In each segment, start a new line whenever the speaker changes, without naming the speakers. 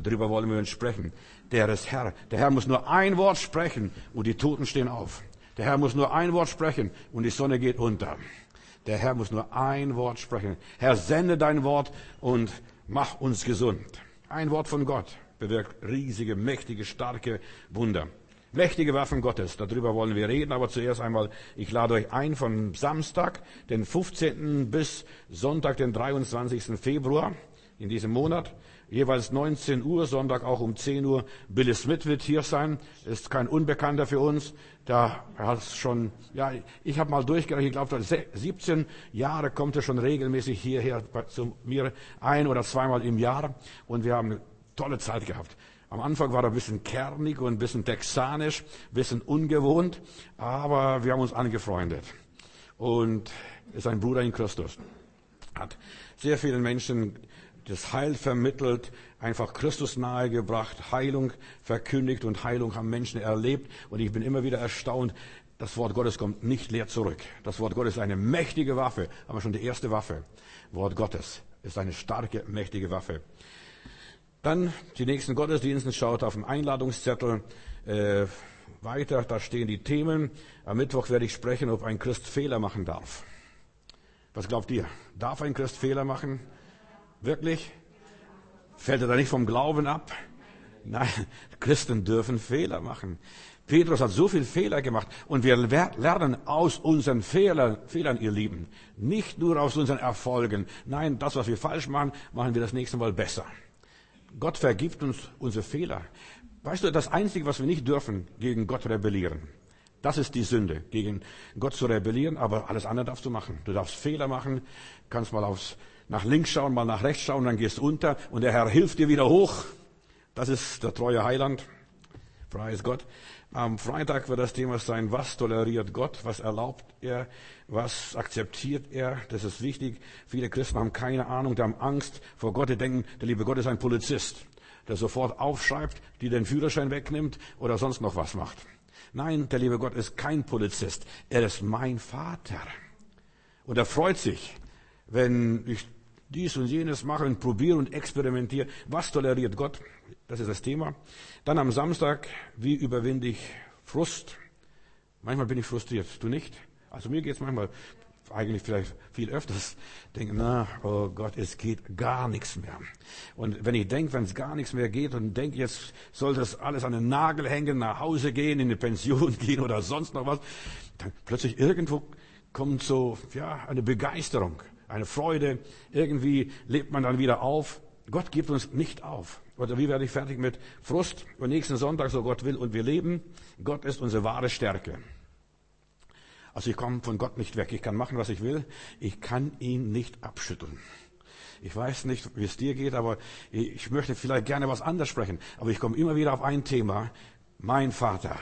Darüber wollen wir uns sprechen. Der ist Herr. Der Herr muss nur ein Wort sprechen und die Toten stehen auf. Der Herr muss nur ein Wort sprechen und die Sonne geht unter. Der Herr muss nur ein Wort sprechen. Herr, sende dein Wort und mach uns gesund. Ein Wort von Gott bewirkt riesige, mächtige, starke Wunder. Mächtige Waffen Gottes, darüber wollen wir reden, aber zuerst einmal, ich lade euch ein von Samstag, den 15. bis Sonntag, den 23. Februar in diesem Monat, jeweils 19 Uhr, Sonntag auch um 10 Uhr. Billy Smith wird hier sein, ist kein Unbekannter für uns. Da hat schon, ja, ich habe mal durchgerechnet, ich glaube, 17 Jahre kommt er schon regelmäßig hierher zu mir, ein- oder zweimal im Jahr, und wir haben eine tolle Zeit gehabt. Am Anfang war er ein bisschen kernig und ein bisschen texanisch, ein bisschen ungewohnt, aber wir haben uns angefreundet. Und ist ein Bruder in Christus. Hat sehr vielen Menschen das Heil vermittelt, einfach Christus nahegebracht, Heilung verkündigt und Heilung haben Menschen erlebt. Und ich bin immer wieder erstaunt, das Wort Gottes kommt nicht leer zurück. Das Wort Gottes ist eine mächtige Waffe, aber schon die erste Waffe. Wort Gottes ist eine starke, mächtige Waffe. Dann die nächsten Gottesdienste, schaut auf den Einladungszettel weiter, da stehen die Themen. Am Mittwoch werde ich sprechen, ob ein Christ Fehler machen darf. Was glaubt ihr? Darf ein Christ Fehler machen? Wirklich? Fällt er da nicht vom Glauben ab? Nein, Christen dürfen Fehler machen. Petrus hat so viel Fehler gemacht und wir lernen aus unseren Fehlern, ihr Lieben. Nicht nur aus unseren Erfolgen. Nein, das, was wir falsch machen, machen wir das nächste Mal besser. Gott vergibt uns unsere Fehler. Weißt du, das Einzige, was wir nicht dürfen, gegen Gott rebellieren. Das ist die Sünde, gegen Gott zu rebellieren, aber alles andere darfst du machen. Du darfst Fehler machen, kannst mal nach links schauen, mal nach rechts schauen, dann gehst du unter und der Herr hilft dir wieder hoch. Das ist der treue Heiland. Preis Gott. Am Freitag wird das Thema sein, was toleriert Gott, was erlaubt er, was akzeptiert er. Das ist wichtig. Viele Christen haben keine Ahnung, die haben Angst vor Gott, die denken, der liebe Gott ist ein Polizist, der sofort aufschreibt, die den Führerschein wegnimmt oder sonst noch was macht. Nein, der liebe Gott ist kein Polizist. Er ist mein Vater. Und er freut sich, wenn ich dies und jenes mache und probiere und experimentiere. Was toleriert Gott? Das ist das Thema. Dann am Samstag, wie überwinde ich Frust? Manchmal bin ich frustriert. Du nicht? Also mir geht es manchmal, eigentlich vielleicht viel öfters, denke, oh Gott, es geht gar nichts mehr. Und wenn ich denke, wenn es gar nichts mehr geht und denke, jetzt soll das alles an den Nagel hängen, nach Hause gehen, in die Pension gehen oder sonst noch was, dann plötzlich irgendwo kommt so, ja, eine Begeisterung, eine Freude. Irgendwie lebt man dann wieder auf. Gott gibt uns nicht auf. Oder wie werde ich fertig mit Frust? Und nächsten Sonntag, so Gott will und wir leben. Gott ist unsere wahre Stärke. Also ich komme von Gott nicht weg. Ich kann machen, was ich will. Ich kann ihn nicht abschütteln. Ich weiß nicht, wie es dir geht, aber ich möchte vielleicht gerne was anderes sprechen. Aber ich komme immer wieder auf ein Thema. Mein Vater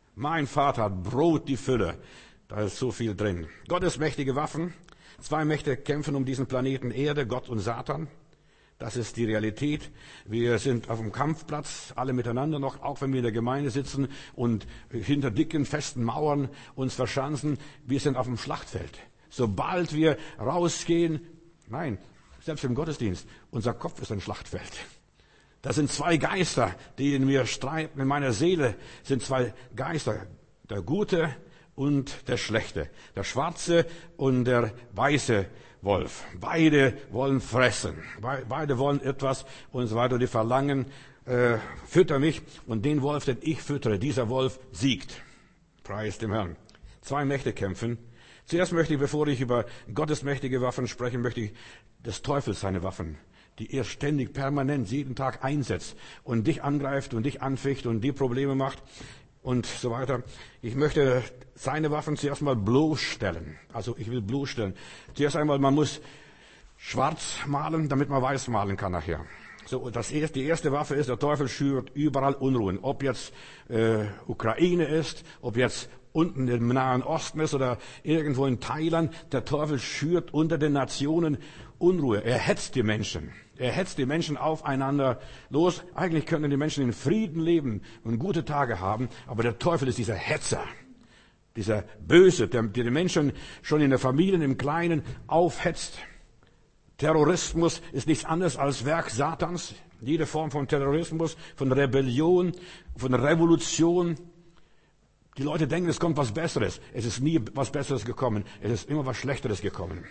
hat Brot die Fülle. Da ist so viel drin. Gottes mächtige Waffen. 2 Mächte kämpfen um diesen Planeten Erde, Gott und Satan. Das ist die Realität. Wir sind auf dem Kampfplatz, alle miteinander noch, auch wenn wir in der Gemeinde sitzen und hinter dicken, festen Mauern uns verschanzen. Wir sind auf dem Schlachtfeld. Sobald wir rausgehen, nein, selbst im Gottesdienst, unser Kopf ist ein Schlachtfeld. Das sind 2 Geister, die in mir streiten. In meiner Seele sind 2 Geister. Der Gute und der Schlechte. Der schwarze und der weiße Wolf. Beide wollen fressen. Beide wollen etwas und so weiter. Die verlangen, fütter mich. Und den Wolf, den ich füttere, dieser Wolf siegt. Preis dem Herrn. 2 Mächte kämpfen. Zuerst möchte ich, bevor ich über Gottes mächtige Waffen spreche, möchte ich des Teufels seine Waffen, die er ständig, permanent, jeden Tag einsetzt und dich angreift und dich anficht und die Probleme macht und so weiter. Ich möchte seine Waffen zuerst mal bloßstellen. Also ich will bloßstellen. Zuerst einmal, man muss schwarz malen, damit man weiß malen kann nachher. So, die erste Waffe ist, der Teufel schürt überall Unruhen. Ob jetzt Ukraine ist, ob jetzt unten im Nahen Osten ist oder irgendwo in Thailand, der Teufel schürt unter den Nationen Unruhe. Er hetzt die Menschen. Er hetzt die Menschen aufeinander los. Eigentlich könnten die Menschen in Frieden leben und gute Tage haben, aber der Teufel ist dieser Hetzer, dieser Böse, der die Menschen schon in der Familie, im Kleinen aufhetzt. Terrorismus ist nichts anderes als Werk Satans. Jede Form von Terrorismus, von Rebellion, von Revolution. Die Leute denken, es kommt was Besseres. Es ist nie was Besseres gekommen. Es ist immer was Schlechteres gekommen.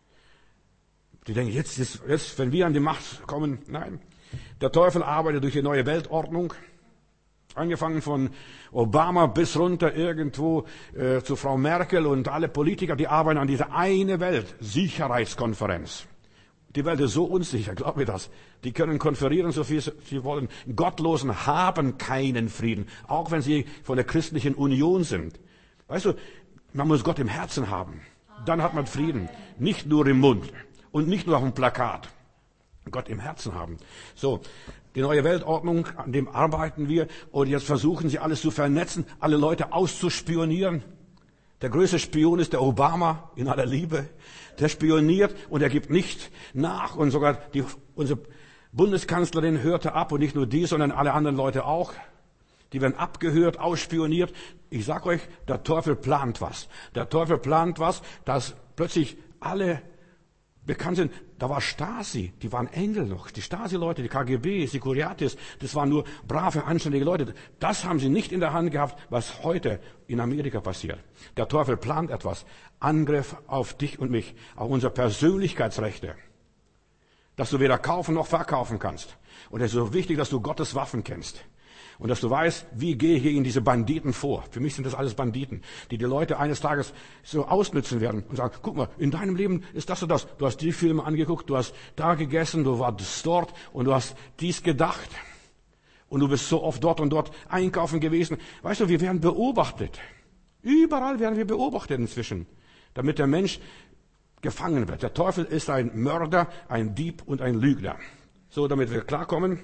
Die denken, jetzt, wenn wir an die Macht kommen, nein. Der Teufel arbeitet durch die neue Weltordnung. Angefangen von Obama bis runter irgendwo zu Frau Merkel und alle Politiker, die arbeiten an dieser eine Welt, Sicherheitskonferenz. Die Welt ist so unsicher, glaub mir das. Die können konferieren, so viel sie wollen. Gottlosen haben keinen Frieden, auch wenn sie von der christlichen Union sind. Weißt du, man muss Gott im Herzen haben. Dann hat man Frieden. Nicht nur im Mund und nicht nur auf dem Plakat. Gott im Herzen haben. So, die neue Weltordnung, an dem arbeiten wir. Und jetzt versuchen sie alles zu vernetzen, alle Leute auszuspionieren. Der größte Spion ist der Obama, in aller Liebe. Der spioniert und er gibt nicht nach. Und sogar unsere Bundeskanzlerin hörte ab. Und nicht nur die, sondern alle anderen Leute auch. Die werden abgehört, ausspioniert. Ich sag euch, der Teufel plant was. Der Teufel plant was, dass plötzlich alle bekannt sind. Da war Stasi, die waren Engel noch. Die Stasi-Leute, die KGB, Securitas, das waren nur brave, anständige Leute. Das haben sie nicht in der Hand gehabt, was heute in Amerika passiert. Der Teufel plant etwas. Angriff auf dich und mich, auf unsere Persönlichkeitsrechte. Dass du weder kaufen noch verkaufen kannst. Und es ist so wichtig, dass du Gottes Waffen kennst. Und dass du weißt, wie gehe ich gegen diese Banditen vor. Für mich sind das alles Banditen, die Leute eines Tages so ausnützen werden und sagen, guck mal, in deinem Leben ist das und das. Du hast die Filme angeguckt, du hast da gegessen, du warst dort und du hast dies gedacht. Und du bist so oft dort und dort einkaufen gewesen. Weißt du, wir werden beobachtet. Überall werden wir beobachtet inzwischen, damit der Mensch gefangen wird. Der Teufel ist ein Mörder, ein Dieb und ein Lügner. So, damit wir klarkommen.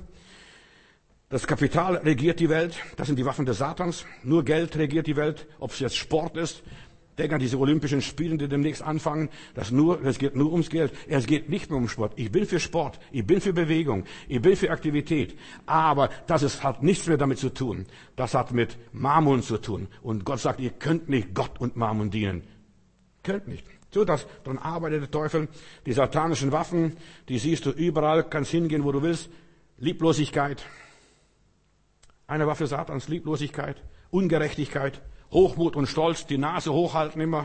Das Kapital regiert die Welt, das sind die Waffen des Satans. Nur Geld regiert die Welt, ob es jetzt Sport ist. Denk an diese Olympischen Spiele, die demnächst anfangen. Es geht nur ums Geld. Es geht nicht nur um Sport. Ich bin für Sport, ich bin für Bewegung, ich bin für Aktivität. Aber hat nichts mehr damit zu tun. Das hat mit Mammon zu tun. Und Gott sagt, ihr könnt nicht Gott und Mammon dienen. Könnt nicht. So, daran arbeitet der Teufel. Die satanischen Waffen, die siehst du überall, kannst hingehen, wo du willst. Lieblosigkeit. Eine Waffe Satans, Lieblosigkeit, Ungerechtigkeit, Hochmut und Stolz, die Nase hochhalten immer.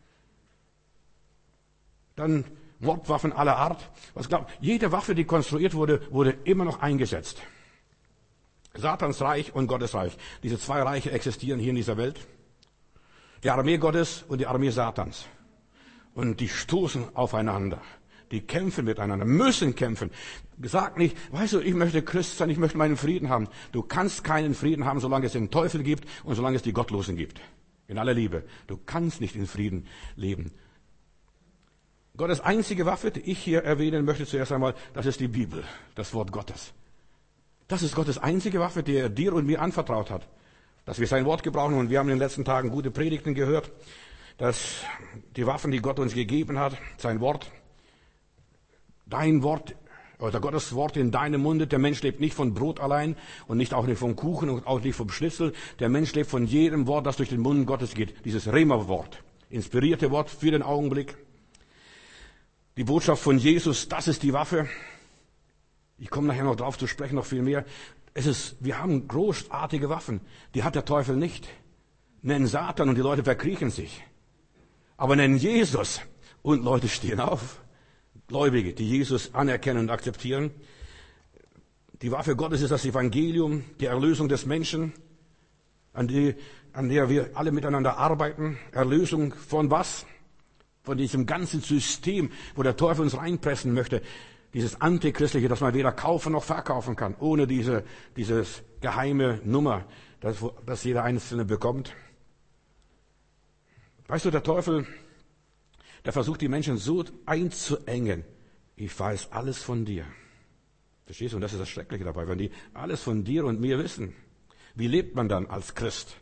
Dann Mordwaffen aller Art. Jede Waffe, die konstruiert wurde immer noch eingesetzt. Satans Reich und Gottes Reich. Diese zwei Reiche existieren hier in dieser Welt. Die Armee Gottes und die Armee Satans. Und die stoßen aufeinander. Die kämpfen miteinander, müssen kämpfen. Sag nicht, weißt du, ich möchte Christ sein, ich möchte meinen Frieden haben. Du kannst keinen Frieden haben, solange es den Teufel gibt und solange es die Gottlosen gibt. In aller Liebe. Du kannst nicht in Frieden leben. Gottes einzige Waffe, die ich hier erwähnen möchte zuerst einmal, das ist die Bibel, das Wort Gottes. Das ist Gottes einzige Waffe, die er dir und mir anvertraut hat. Dass wir sein Wort gebrauchen, und wir haben in den letzten Tagen gute Predigten gehört, dass die Waffen, die Gott uns gegeben hat, sein Wort, dein Wort oder Gottes Wort in deinem Munde. Der Mensch lebt nicht von Brot allein und auch nicht vom Kuchen und auch nicht vom Schnitzel. Der Mensch lebt von jedem Wort, das durch den Mund Gottes geht. Dieses Rema-Wort, inspirierte Wort für den Augenblick. Die Botschaft von Jesus, das ist die Waffe. Ich komme nachher noch drauf zu sprechen, noch viel mehr. Wir haben großartige Waffen. Die hat der Teufel nicht. Nennen Satan und die Leute verkriechen sich. Aber nennen Jesus und Leute stehen auf. Gläubige, die Jesus anerkennen und akzeptieren. Die Waffe Gottes ist das Evangelium, die Erlösung des Menschen, an der wir alle miteinander arbeiten. Erlösung von was? Von diesem ganzen System, wo der Teufel uns reinpressen möchte. Dieses Antichristliche, das man weder kaufen noch verkaufen kann, ohne dieses geheime Nummer, das jeder Einzelne bekommt. Weißt du, der Teufel, der versucht, die Menschen so einzuengen. Ich weiß alles von dir. Verstehst du? Und das ist das Schreckliche dabei, wenn die alles von dir und mir wissen. Wie lebt man dann als Christ?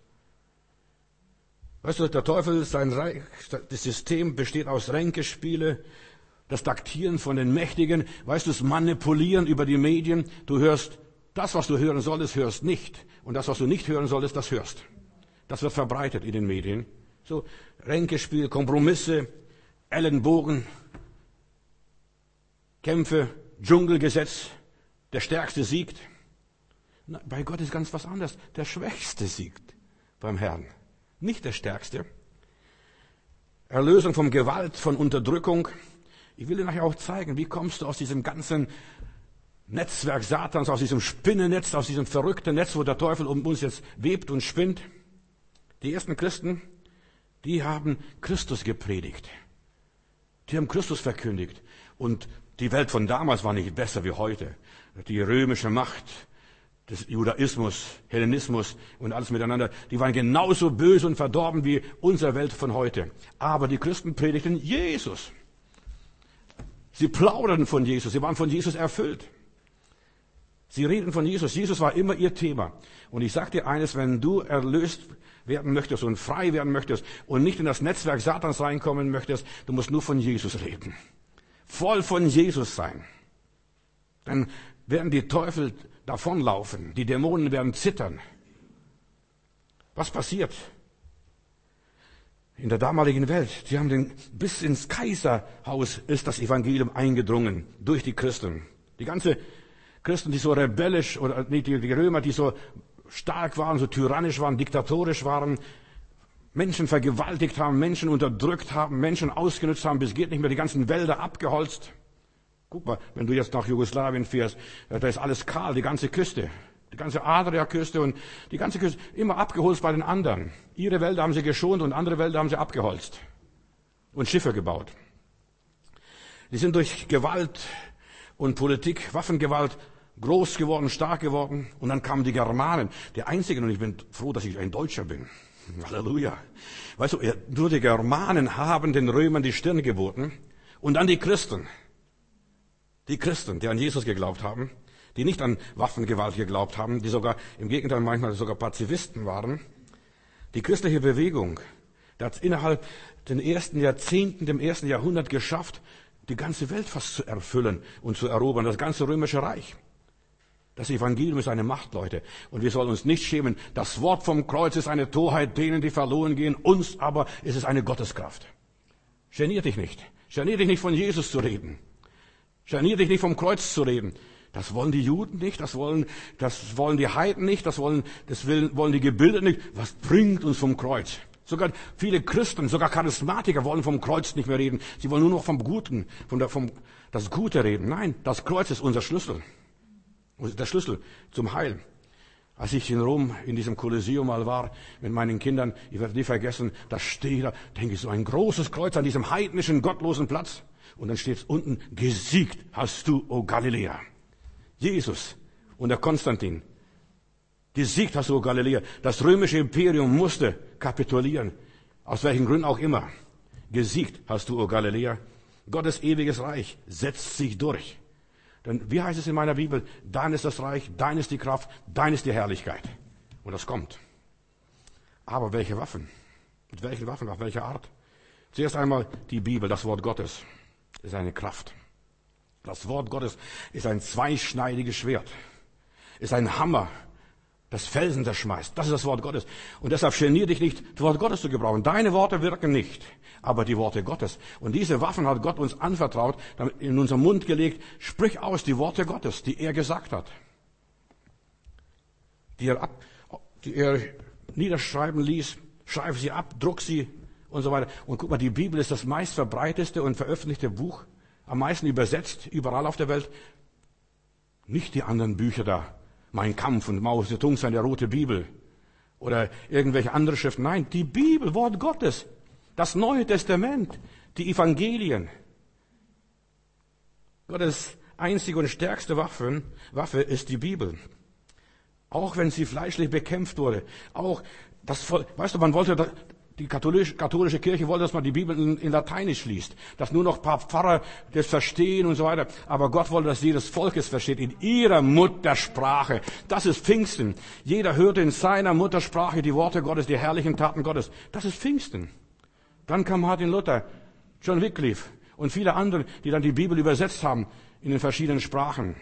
Weißt du, der Teufel, das System besteht aus Ränkespiele, das Taktieren von den Mächtigen, weißt du, das Manipulieren über die Medien. Du hörst, das, was du hören solltest, hörst nicht. Und das, was du nicht hören solltest, das hörst. Das wird verbreitet in den Medien. So, Ränkespiel, Kompromisse, Ellenbogen, Kämpfe, Dschungelgesetz. Der Stärkste siegt. Na, bei Gott ist ganz was anderes. Der Schwächste siegt beim Herrn. Nicht der Stärkste. Erlösung von Gewalt, von Unterdrückung. Ich will dir nachher auch zeigen, wie kommst du aus diesem ganzen Netzwerk Satans, aus diesem Spinnennetz, aus diesem verrückten Netz, wo der Teufel um uns jetzt webt und spinnt. Die ersten Christen, die haben Christus gepredigt. Die haben Christus verkündigt. Und die Welt von damals war nicht besser wie heute. Die römische Macht, des Judaismus, Hellenismus und alles miteinander, die waren genauso böse und verdorben wie unsere Welt von heute. Aber die Christen predigten Jesus. Sie plauderten von Jesus, sie waren von Jesus erfüllt. Sie reden von Jesus. Jesus war immer ihr Thema. Und ich sage dir eines, wenn du erlöst werden möchtest und frei werden möchtest und nicht in das Netzwerk Satans reinkommen möchtest, du musst nur von Jesus reden. Voll von Jesus sein. Dann werden die Teufel davonlaufen. Die Dämonen werden zittern. Was passiert? In der damaligen Welt, sie haben bis ins Kaiserhaus ist das Evangelium eingedrungen durch die Christen. Die ganze Christen, die so rebellisch, oder nicht die Römer, die so stark waren, so tyrannisch waren, diktatorisch waren, Menschen vergewaltigt haben, Menschen unterdrückt haben, Menschen ausgenutzt haben, bis geht nicht mehr, die ganzen Wälder abgeholzt. Guck mal, wenn du jetzt nach Jugoslawien fährst, da ist alles kahl, die ganze Küste, die ganze Adriaküste und die ganze Küste, immer abgeholzt bei den anderen. Ihre Wälder haben sie geschont und andere Wälder haben sie abgeholzt und Schiffe gebaut. Die sind durch Gewalt und Politik, Waffengewalt, groß geworden, stark geworden. Und dann kamen die Germanen. Der Einzige, und ich bin froh, dass ich ein Deutscher bin. Halleluja. Weißt du, nur die Germanen haben den Römern die Stirn geboten. Und dann die Christen. Die Christen, die an Jesus geglaubt haben, die nicht an Waffengewalt geglaubt haben, die sogar, im Gegenteil, manchmal sogar Pazifisten waren. Die christliche Bewegung, die hat innerhalb den ersten Jahrzehnten, dem ersten Jahrhundert geschafft, die ganze Welt fast zu erfüllen und zu erobern, das ganze römische Reich. Das Evangelium ist eine Macht, Leute. Und wir sollen uns nicht schämen. Das Wort vom Kreuz ist eine Torheit denen, die verloren gehen. Uns aber ist es eine Gotteskraft. Genier dich nicht. Genier dich nicht, von Jesus zu reden. Genier dich nicht, vom Kreuz zu reden. Das wollen die Juden nicht, das wollen die Heiden nicht, das wollen die Gebildeten nicht. Was bringt uns vom Kreuz? Sogar viele Christen, sogar Charismatiker wollen vom Kreuz nicht mehr reden. Sie wollen nur noch vom Guten, vom das Gute reden. Nein, das Kreuz ist unser Schlüssel. Der Schlüssel zum Heil. Als ich in Rom in diesem Kolosseum mal war mit meinen Kindern, ich werde nie vergessen, da steht da, denke ich, so ein großes Kreuz an diesem heidnischen, gottlosen Platz. Und dann steht unten, gesiegt hast du, o Galiläa. Jesus und der Konstantin. Gesiegt hast du, o Galiläa. Das römische Imperium musste kapitulieren. Aus welchen Gründen auch immer. Gesiegt hast du, o Galiläa. Gottes ewiges Reich setzt sich durch. Denn wie heißt es in meiner Bibel? Dein ist das Reich, dein ist die Kraft, dein ist die Herrlichkeit. Und das kommt. Aber welche Waffen? Mit welchen Waffen? Auf welche Art? Zuerst einmal die Bibel, das Wort Gottes, ist eine Kraft. Das Wort Gottes ist ein zweischneidiges Schwert. Ist ein Hammer, das Felsen zerschmeißt. Das ist das Wort Gottes. Und deshalb genier dich nicht, das Wort Gottes zu gebrauchen. Deine Worte wirken nicht, aber die Worte Gottes. Und diese Waffen hat Gott uns anvertraut, in unseren Mund gelegt. Sprich aus die Worte Gottes, die er gesagt hat. Die er niederschreiben ließ. Schreib sie ab, druck sie und so weiter. Und guck mal, die Bibel ist das meistverbreiteste und veröffentlichte Buch. Am meisten übersetzt, überall auf der Welt. Nicht die anderen Bücher da. Mein Kampf und Mao Zedong, seine rote Bibel. Oder irgendwelche andere Schriften. Nein, die Bibel, Wort Gottes. Das Neue Testament. Die Evangelien. Gottes einzige und stärkste Waffe ist die Bibel. Auch wenn sie fleischlich bekämpft wurde. Auch das Volk, weißt du, man wollte, die katholische Kirche wollte, dass man die Bibel in Lateinisch liest. Dass nur noch ein paar Pfarrer das verstehen und so weiter. Aber Gott wollte, dass jedes Volk es versteht. In ihrer Muttersprache. Das ist Pfingsten. Jeder hörte in seiner Muttersprache die Worte Gottes, die herrlichen Taten Gottes. Das ist Pfingsten. Dann kam Martin Luther, John Wycliffe und viele andere, die dann die Bibel übersetzt haben in den verschiedenen Sprachen.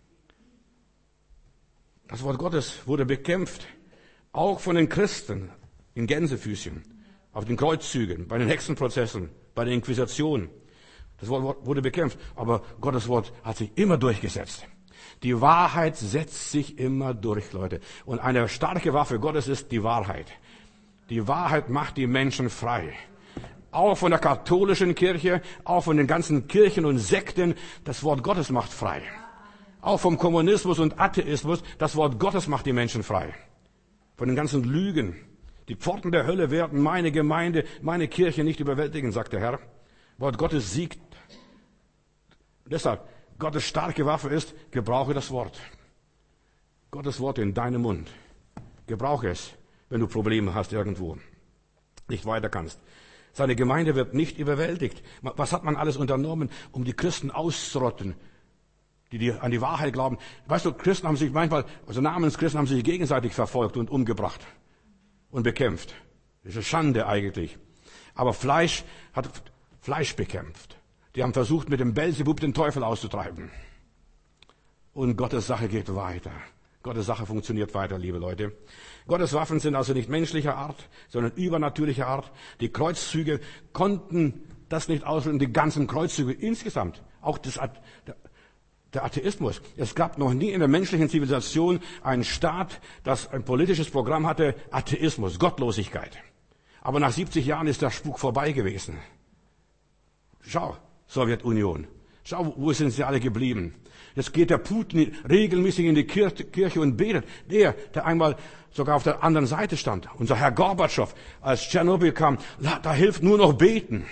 Das Wort Gottes wurde bekämpft. Auch von den Christen in Gänsefüßchen. Auf den Kreuzzügen, bei den Hexenprozessen, bei der Inquisition. Das Wort wurde bekämpft, aber Gottes Wort hat sich immer durchgesetzt. Die Wahrheit setzt sich immer durch, Leute. Und eine starke Waffe Gottes ist die Wahrheit. Die Wahrheit macht die Menschen frei. Auch von der katholischen Kirche, auch von den ganzen Kirchen und Sekten, das Wort Gottes macht frei. Auch vom Kommunismus und Atheismus, das Wort Gottes macht die Menschen frei. Von den ganzen Lügen. Die Pforten der Hölle werden meine Gemeinde, meine Kirche nicht überwältigen, sagt der Herr. Wort Gottes siegt. Deshalb, Gottes starke Waffe ist, gebrauche das Wort. Gottes Wort in deinem Mund. Gebrauche es, wenn du Probleme hast irgendwo. Nicht weiter kannst. Seine Gemeinde wird nicht überwältigt. Was hat man alles unternommen, um die Christen auszurotten, die an die Wahrheit glauben? Weißt du, Christen haben sich manchmal, also Namenschristen haben sich gegenseitig verfolgt und umgebracht und bekämpft. Das ist eine Schande eigentlich. Aber Fleisch hat Fleisch bekämpft. Die haben versucht, mit dem Belzebub den Teufel auszutreiben. Und Gottes Sache geht weiter. Gottes Sache funktioniert weiter, liebe Leute. Gottes Waffen sind also nicht menschlicher Art, sondern übernatürlicher Art. Die Kreuzzüge konnten das nicht ausrotten, die ganzen Kreuzzüge insgesamt. Auch der Atheismus. Es gab noch nie in der menschlichen Zivilisation einen Staat, das ein politisches Programm hatte, Atheismus, Gottlosigkeit. Aber nach 70 Jahren ist der Spuk vorbei gewesen. Schau, Sowjetunion. Schau, wo sind sie alle geblieben? Jetzt geht der Putin regelmäßig in die Kirche und betet. Der einmal sogar auf der anderen Seite stand. Unser Herr Gorbatschow, als Tschernobyl kam, da hilft nur noch beten.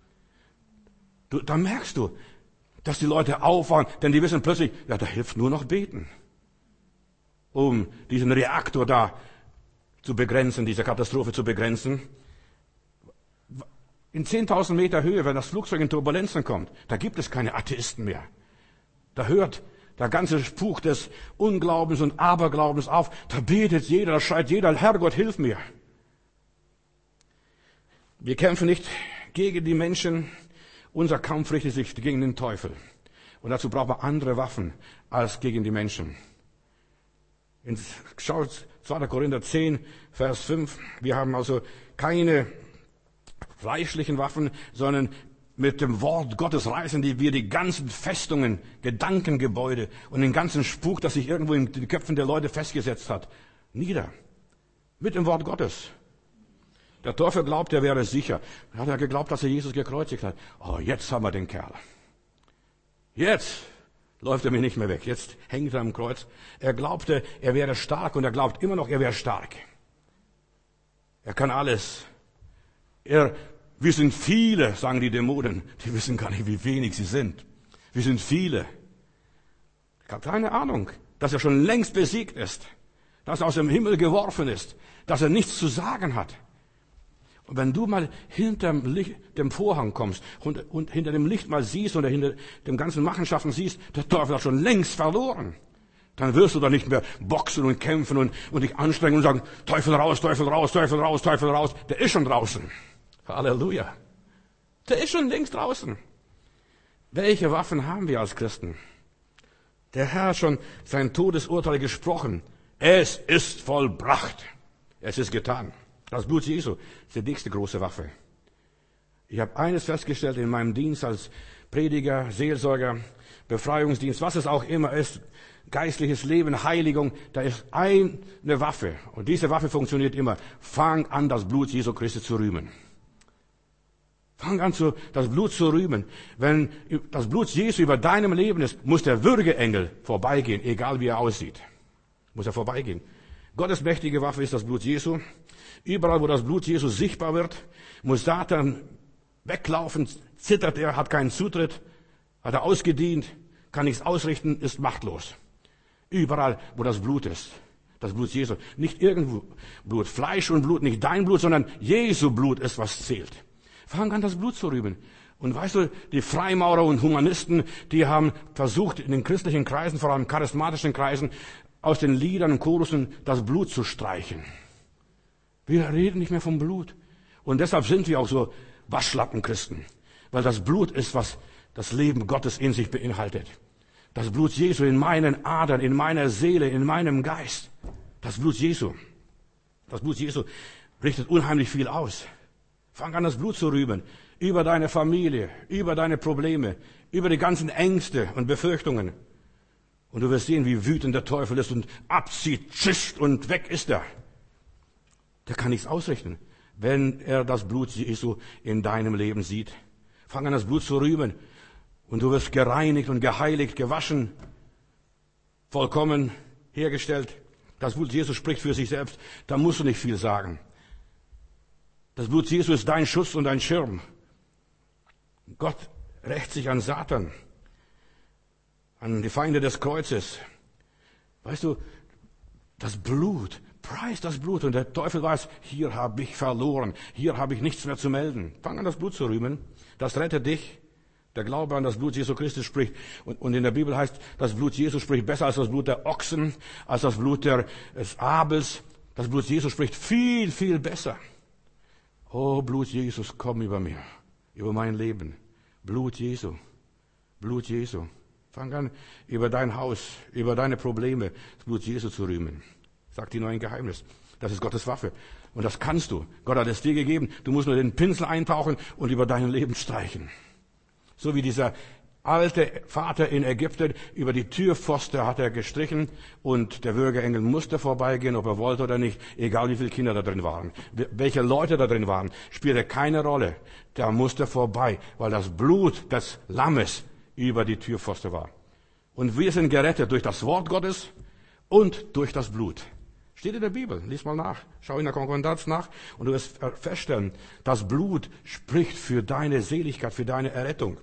Da merkst du, dass die Leute aufwachen, denn die wissen plötzlich, ja, da hilft nur noch beten. Um diesen Reaktor da zu begrenzen, diese Katastrophe zu begrenzen. In 10.000 Meter Höhe, wenn das Flugzeug in Turbulenzen kommt, da gibt es keine Atheisten mehr. Da hört der ganze Spuk des Unglaubens und Aberglaubens auf. Da betet jeder, da schreit jeder, Herrgott, hilf mir. Wir kämpfen nicht gegen die Menschen. Unser Kampf richtet sich gegen den Teufel. Und dazu brauchen wir andere Waffen als gegen die Menschen. Schaut 2. Korinther 10, Vers 5. Wir haben also keine fleischlichen Waffen, sondern mit dem Wort Gottes reißen wir die ganzen Festungen, Gedankengebäude und den ganzen Spuk, das sich irgendwo in den Köpfen der Leute festgesetzt hat, nieder. Mit dem Wort Gottes. Der Teufel glaubt, er wäre sicher. Er hat ja geglaubt, dass er Jesus gekreuzigt hat. Oh, jetzt haben wir den Kerl. Jetzt läuft er mir nicht mehr weg. Jetzt hängt er am Kreuz. Er glaubte, er wäre stark und er glaubt immer noch, er wäre stark. Er kann alles. Wir sind viele, sagen die Dämonen. Die wissen gar nicht, wie wenig sie sind. Wir sind viele. Ich habe keine Ahnung, dass er schon längst besiegt ist. Dass er aus dem Himmel geworfen ist. Dass er nichts zu sagen hat. Und wenn du mal hinter dem Vorhang kommst und hinter dem Licht mal siehst oder hinter dem ganzen Machenschaften siehst, der Teufel hat schon längst verloren. Dann wirst du da nicht mehr boxen und kämpfen und dich anstrengen und sagen, Teufel raus, Teufel raus, Teufel raus, Teufel raus. Der ist schon draußen. Halleluja. Der ist schon längst draußen. Welche Waffen haben wir als Christen? Der Herr hat schon sein Todesurteil gesprochen. Es ist vollbracht. Es ist getan. Das Blut Jesu ist die nächste große Waffe. Ich habe eines festgestellt in meinem Dienst als Prediger, Seelsorger, Befreiungsdienst, was es auch immer ist, geistliches Leben, Heiligung, da ist eine Waffe. Und diese Waffe funktioniert immer. Fang an, das Blut Jesu Christi zu rühmen. Fang an, das Blut zu rühmen. Wenn das Blut Jesu über deinem Leben ist, muss der Würgeengel vorbeigehen, egal wie er aussieht. Muss er vorbeigehen. Gottes mächtige Waffe ist das Blut Jesu. Überall, wo das Blut Jesu sichtbar wird, muss Satan weglaufen, zittert er, hat keinen Zutritt, hat er ausgedient, kann nichts ausrichten, ist machtlos. Überall, wo das Blut ist, das Blut Jesu. Nicht irgendwo Blut, Fleisch und Blut, nicht dein Blut, sondern Jesu Blut ist, was zählt. Fang an, das Blut zu rühmen. Und weißt du, die Freimaurer und Humanisten, die haben versucht, in den christlichen Kreisen, vor allem charismatischen Kreisen, aus den Liedern und Chorusen das Blut zu streichen. Wir reden nicht mehr vom Blut. Und deshalb sind wir auch so Waschlappenchristen. Weil das Blut ist, was das Leben Gottes in sich beinhaltet. Das Blut Jesu in meinen Adern, in meiner Seele, in meinem Geist. Das Blut Jesu. Das Blut Jesu richtet unheimlich viel aus. Fang an, das Blut zu rühmen. Über deine Familie, über deine Probleme, über die ganzen Ängste und Befürchtungen. Und du wirst sehen, wie wütend der Teufel ist und abzieht, zischt und weg ist er. Der kann nichts ausrichten, wenn er das Blut Jesu in deinem Leben sieht. Fang an, das Blut zu rühmen. Und du wirst gereinigt und geheiligt, gewaschen, vollkommen hergestellt. Das Blut Jesu spricht für sich selbst. Da musst du nicht viel sagen. Das Blut Jesu ist dein Schutz und dein Schirm. Gott rächt sich an Satan, an die Feinde des Kreuzes. Weißt du, das Blut, preist das Blut. Und der Teufel weiß, hier habe ich verloren, hier habe ich nichts mehr zu melden. Fang an, das Blut zu rühmen. Das rettet dich. Der Glaube an das Blut Jesu Christi spricht. Und in der Bibel heißt, das Blut Jesu spricht besser als das Blut der Ochsen, als das Blut des Abels. Das Blut Jesu spricht viel, viel besser. Oh, Blut Jesus, komm über mir, über mein Leben. Blut Jesu, Blut Jesu. Fang an, über dein Haus, über deine Probleme, das Blut Jesu zu rühmen. Sagt dir nur ein Geheimnis. Das ist Gottes Waffe. Und das kannst du. Gott hat es dir gegeben. Du musst nur den Pinsel eintauchen und über dein Leben streichen. So wie dieser alte Vater in Ägypten, über die Türpfosten hat er gestrichen und der Würgeengel musste vorbeigehen, ob er wollte oder nicht, egal wie viele Kinder da drin waren. Welche Leute da drin waren, spielte keine Rolle. Der musste vorbei, weil das Blut des Lammes über die Türpfosten war. Und wir sind gerettet durch das Wort Gottes und durch das Blut. Steht in der Bibel, lies mal nach, schau in der Konkordanz nach und du wirst feststellen, das Blut spricht für deine Seligkeit, für deine Errettung.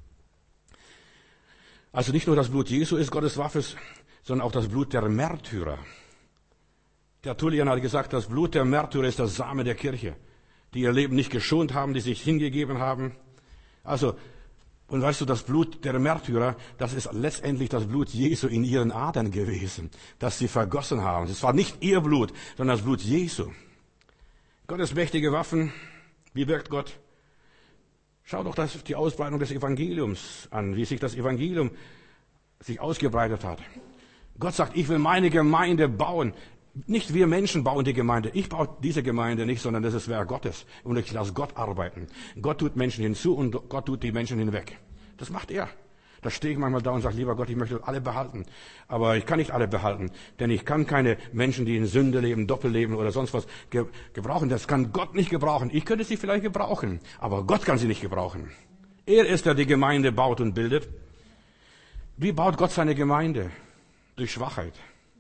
Also nicht nur das Blut Jesu ist Gottes Waffe, sondern auch das Blut der Märtyrer. Der Tullian hat gesagt, das Blut der Märtyrer ist der Same der Kirche, die ihr Leben nicht geschont haben, die sich hingegeben haben. Also, und weißt du, das Blut der Märtyrer, das ist letztendlich das Blut Jesu in ihren Adern gewesen, das sie vergossen haben. Es war nicht ihr Blut, sondern das Blut Jesu. Gottes mächtige Waffen, wie wirkt Gott? Schau doch die Ausbreitung des Evangeliums an, wie sich das Evangelium sich ausgebreitet hat. Gott sagt, ich will meine Gemeinde bauen. Nicht wir Menschen bauen die Gemeinde. Ich baue diese Gemeinde nicht, sondern das ist Werk Gottes. Und ich lasse Gott arbeiten. Gott tut Menschen hinzu und Gott tut die Menschen hinweg. Das macht er. Da stehe ich manchmal da und sage, lieber Gott, ich möchte alle behalten. Aber ich kann nicht alle behalten, denn ich kann keine Menschen, die in Sünde leben, Doppelleben oder sonst was gebrauchen. Das kann Gott nicht gebrauchen. Ich könnte sie vielleicht gebrauchen, aber Gott kann sie nicht gebrauchen. Er ist, der die Gemeinde baut und bildet. Wie baut Gott seine Gemeinde? Durch Schwachheit.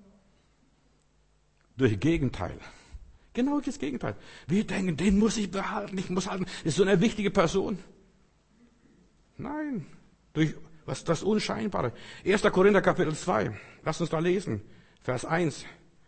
Durch Gegenteil. Genau das Gegenteil. Wir denken, den muss ich behalten, ich muss halten. Ist so eine wichtige Person. Nein. Durch was das Unscheinbare. 1. Korinther Kapitel 2. Lass uns da lesen. Vers 1.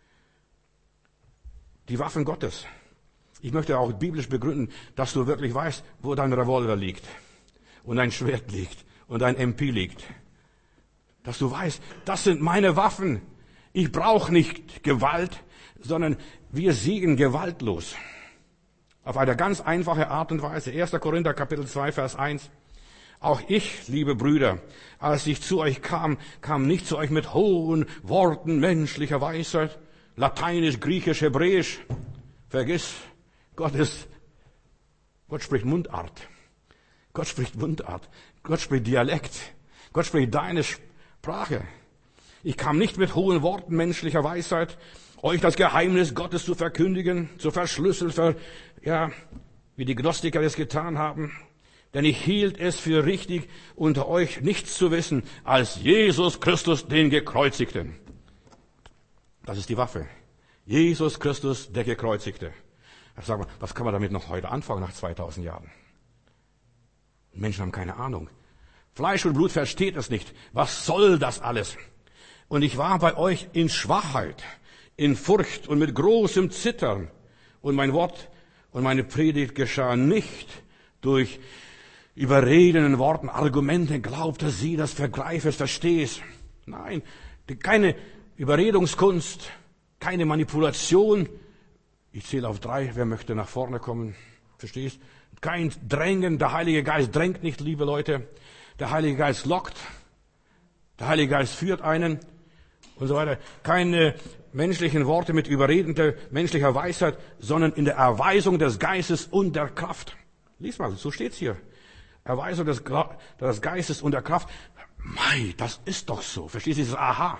Die Waffen Gottes. Ich möchte auch biblisch begründen, dass du wirklich weißt, wo dein Revolver liegt. Und dein Schwert liegt. Und dein MP liegt. Dass du weißt, das sind meine Waffen. Ich brauche nicht Gewalt, sondern wir siegen gewaltlos. Auf eine ganz einfache Art und Weise. 1. Korinther Kapitel 2, Vers 1. Auch ich, liebe Brüder, als ich zu euch kam nicht zu euch mit hohen Worten menschlicher Weisheit, Lateinisch, Griechisch, Hebräisch. Vergiss, Gott spricht Mundart. Gott spricht Mundart. Gott spricht Dialekt. Gott spricht deine Sprache. Ich kam nicht mit hohen Worten menschlicher Weisheit, euch das Geheimnis Gottes zu verkündigen, zu verschlüsseln, wie die Gnostiker es getan haben. Denn ich hielt es für richtig, unter euch nichts zu wissen, als Jesus Christus, den Gekreuzigten. Das ist die Waffe. Jesus Christus, der Gekreuzigte. Sag mal, was kann man damit noch heute anfangen, nach 2000 Jahren? Menschen haben keine Ahnung. Fleisch und Blut versteht es nicht. Was soll das alles? Und ich war bei euch in Schwachheit, in Furcht und mit großem Zittern. Und mein Wort und meine Predigt geschah nicht durch überredenden Worten, Argumente, glaubt es, sieh das, vergreif es, versteh es. Nein, keine Überredungskunst, keine Manipulation. Ich zähle auf 3, wer möchte nach vorne kommen, verstehst? Kein Drängen, der Heilige Geist drängt nicht, liebe Leute. Der Heilige Geist lockt, der Heilige Geist führt einen und so weiter. Keine menschlichen Worte mit überredender menschlicher Weisheit, sondern in der Erweisung des Geistes und der Kraft. Lies mal, so steht's hier. Erweisung des Geistes und der Kraft. Mei, das ist doch so. Verstehst du dieses Aha?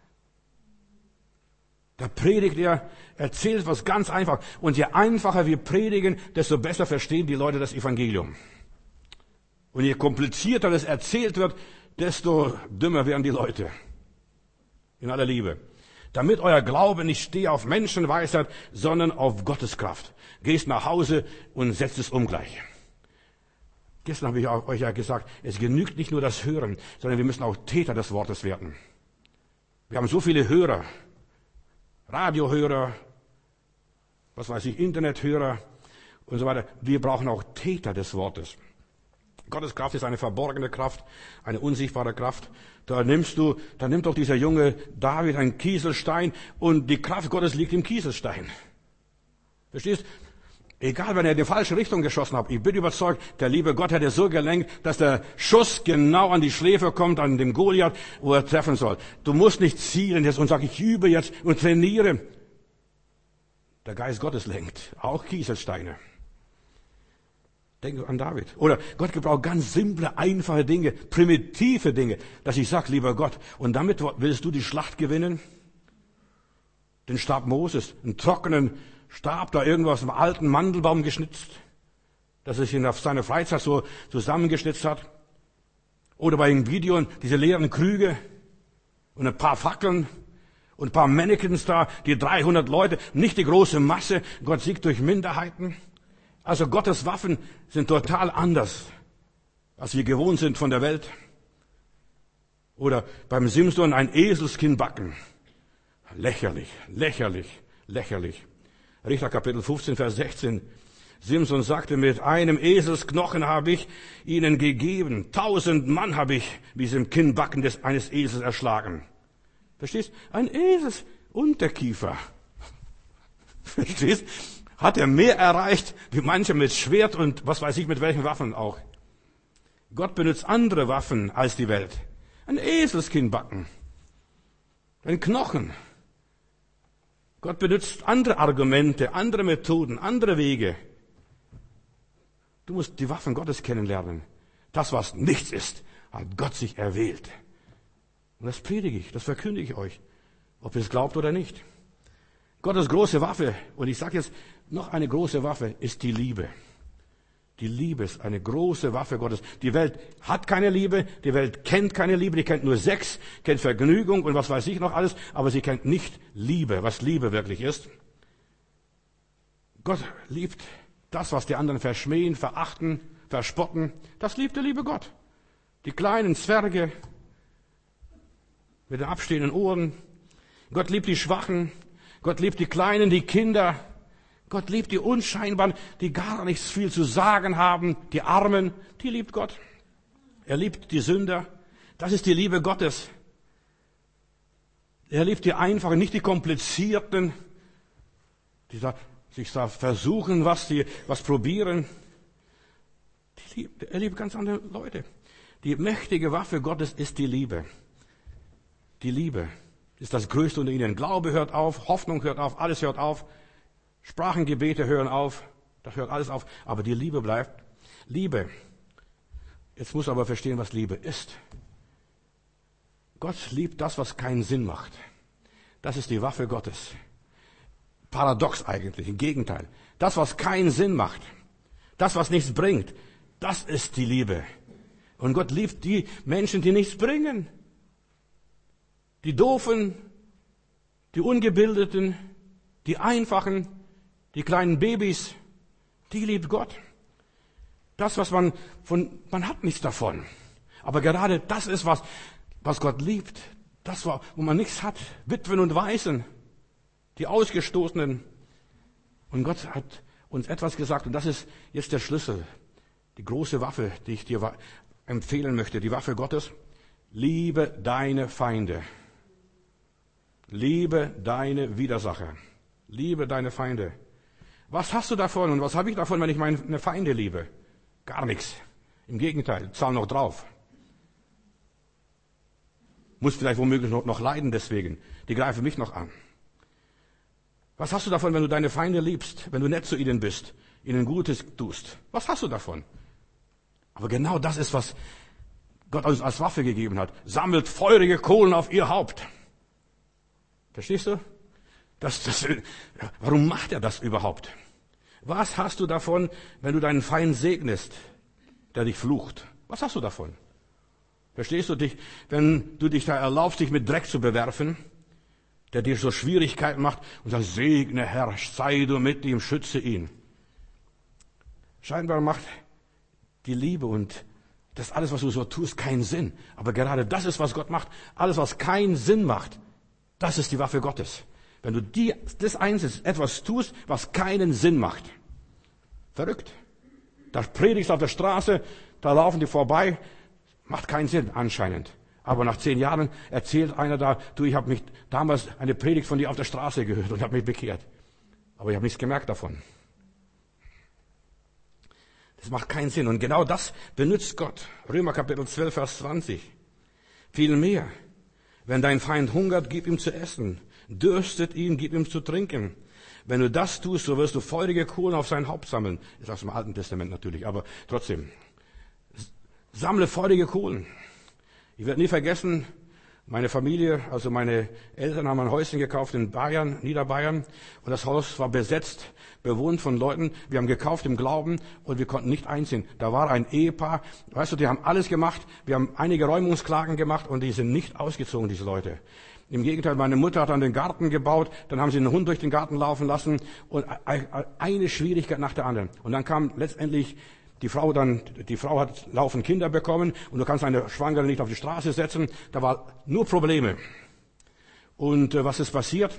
Da predigt er, erzählt was ganz einfach. Und je einfacher wir predigen, desto besser verstehen die Leute das Evangelium. Und je komplizierter das erzählt wird, desto dümmer werden die Leute. In aller Liebe. Damit euer Glaube nicht stehe auf Menschenweisheit, sondern auf Gottes Kraft. Gehst nach Hause und setzt es um gleich. Gestern habe ich euch ja gesagt, es genügt nicht nur das Hören, sondern wir müssen auch Täter des Wortes werden. Wir haben so viele Hörer, Radiohörer, was weiß ich, Internethörer und so weiter. Wir brauchen auch Täter des Wortes. Gottes Kraft ist eine verborgene Kraft, eine unsichtbare Kraft. Da nimmt doch dieser junge David einen Kieselstein und die Kraft Gottes liegt im Kieselstein. Verstehst? Egal, wenn er in die falsche Richtung geschossen hat, ich bin überzeugt, der liebe Gott hat es so gelenkt, dass der Schuss genau an die Schläfe kommt, an dem Goliath, wo er treffen soll. Du musst nicht zielen jetzt und sagen, ich übe jetzt und trainiere. Der Geist Gottes lenkt, auch Kieselsteine. Denke an David. Oder Gott gebraucht ganz simple, einfache Dinge, primitive Dinge, dass ich sage, lieber Gott, und damit willst du die Schlacht gewinnen? Den Stab Moses, einen trockenen Stab, da irgendwo aus einem alten Mandelbaum geschnitzt, dass er sich auf seine Freizeit so zusammengeschnitzt hat. Oder bei Gideon diese leeren Krüge und ein paar Fackeln und ein paar Mannequins da, die 300 Leute, nicht die große Masse. Gott siegt durch Minderheiten. Also Gottes Waffen sind total anders, als wir gewohnt sind von der Welt. Oder beim Simson ein Eselskinn backen. Lächerlich, lächerlich, lächerlich. Richter Kapitel 15, Vers 16. Simson sagte, mit einem Eselsknochen habe ich ihnen gegeben. 1000 Mann habe ich mit diesem Kinnbacken eines Esels erschlagen. Verstehst? Ein Eselsunterkiefer. Verstehst? Hat er mehr erreicht, wie manche mit Schwert und was weiß ich mit welchen Waffen auch. Gott benutzt andere Waffen als die Welt. Ein Eselskinnbacken. Ein Knochen. Gott benutzt andere Argumente, andere Methoden, andere Wege. Du musst die Waffen Gottes kennenlernen. Das, was nichts ist, hat Gott sich erwählt. Und das predige ich, das verkündige ich euch, ob ihr es glaubt oder nicht. Gottes große Waffe, und ich sage jetzt, noch eine große Waffe ist die Liebe. Die Liebe ist eine große Waffe Gottes. Die Welt hat keine Liebe, die Welt kennt keine Liebe, die kennt nur Sex, kennt Vergnügung und was weiß ich noch alles, aber sie kennt nicht Liebe, was Liebe wirklich ist. Gott liebt das, was die anderen verschmähen, verachten, verspotten. Das liebt der liebe Gott. Die kleinen Zwerge mit den abstehenden Ohren. Gott liebt die Schwachen. Gott liebt die Kleinen, die Kinder. Gott liebt die Unscheinbaren, die gar nichts viel zu sagen haben. Die Armen, die liebt Gott. Er liebt die Sünder. Das ist die Liebe Gottes. Er liebt die Einfachen, nicht die Komplizierten, die sich da versuchen, was probieren. Er liebt ganz andere Leute. Die mächtige Waffe Gottes ist die Liebe. Die Liebe ist das Größte unter ihnen. Glaube hört auf, Hoffnung hört auf, alles hört auf. Sprachengebete hören auf, das hört alles auf. Aber die Liebe bleibt. Liebe. Jetzt muss aber verstehen, was Liebe ist. Gott liebt das, was keinen Sinn macht. Das ist die Waffe Gottes. Paradox eigentlich, im Gegenteil. Das, was keinen Sinn macht, das, was nichts bringt, das ist die Liebe. Und Gott liebt die Menschen, die nichts bringen. Die Doofen, die Ungebildeten, die Einfachen, die kleinen Babys, die liebt Gott. Das, was man hat nichts davon. Aber gerade das ist was Gott liebt. Das, wo man nichts hat. Witwen und Waisen, die Ausgestoßenen. Und Gott hat uns etwas gesagt, und das ist jetzt der Schlüssel. Die große Waffe, die ich dir empfehlen möchte, die Waffe Gottes. Liebe deine Feinde. Liebe deine Widersacher. Liebe deine Feinde. Was hast du davon und was habe ich davon, wenn ich meine Feinde liebe? Gar nichts. Im Gegenteil, zahl noch drauf. Muss vielleicht womöglich noch leiden deswegen. Die greifen mich noch an. Was hast du davon, wenn du deine Feinde liebst, wenn du nett zu ihnen bist, ihnen Gutes tust? Was hast du davon? Aber genau das ist, was Gott uns als Waffe gegeben hat. Sammelt feurige Kohlen auf ihr Haupt. Verstehst du? Warum macht er das überhaupt? Was hast du davon, wenn du deinen Feind segnest, der dich flucht? Was hast du davon? Verstehst du dich, wenn du dich da erlaubst, dich mit Dreck zu bewerfen, der dir so Schwierigkeiten macht und sagst, segne Herr, sei du mit ihm, schütze ihn. Scheinbar macht die Liebe und das alles, was du so tust, keinen Sinn. Aber gerade das ist, was Gott macht. Alles, was keinen Sinn macht, das ist die Waffe Gottes. Wenn du das einsetzt, etwas tust, was keinen Sinn macht. Verrückt. Da predigst du auf der Straße, da laufen die vorbei, macht keinen Sinn anscheinend. Aber nach 10 Jahren erzählt einer da, du, ich habe mich damals eine Predigt von dir auf der Straße gehört und habe mich bekehrt. Aber ich habe nichts gemerkt davon. Das macht keinen Sinn. Und genau das benutzt Gott. Römer Kapitel 12, Vers 20. Vielmehr, wenn dein Feind hungert, gib ihm zu essen. Dürstet ihn, gib ihm zu trinken. Wenn du das tust, so wirst du feurige Kohlen auf sein Haupt sammeln. Ist aus dem Alten Testament natürlich, aber trotzdem. Sammle feurige Kohlen. Ich werde nie vergessen, meine Familie, also meine Eltern haben ein Häuschen gekauft in Bayern, Niederbayern. Und das Haus war besetzt, bewohnt von Leuten. Wir haben gekauft im Glauben und wir konnten nicht einziehen. Da war ein Ehepaar, weißt du, die haben alles gemacht. Wir haben einige Räumungsklagen gemacht und die sind nicht ausgezogen, diese Leute. Im Gegenteil, meine Mutter hat dann den Garten gebaut, dann haben sie einen Hund durch den Garten laufen lassen und eine Schwierigkeit nach der anderen. Und dann kam letztendlich die Frau hat laufend Kinder bekommen und du kannst eine Schwangere nicht auf die Straße setzen. Da war nur Probleme. Und was ist passiert?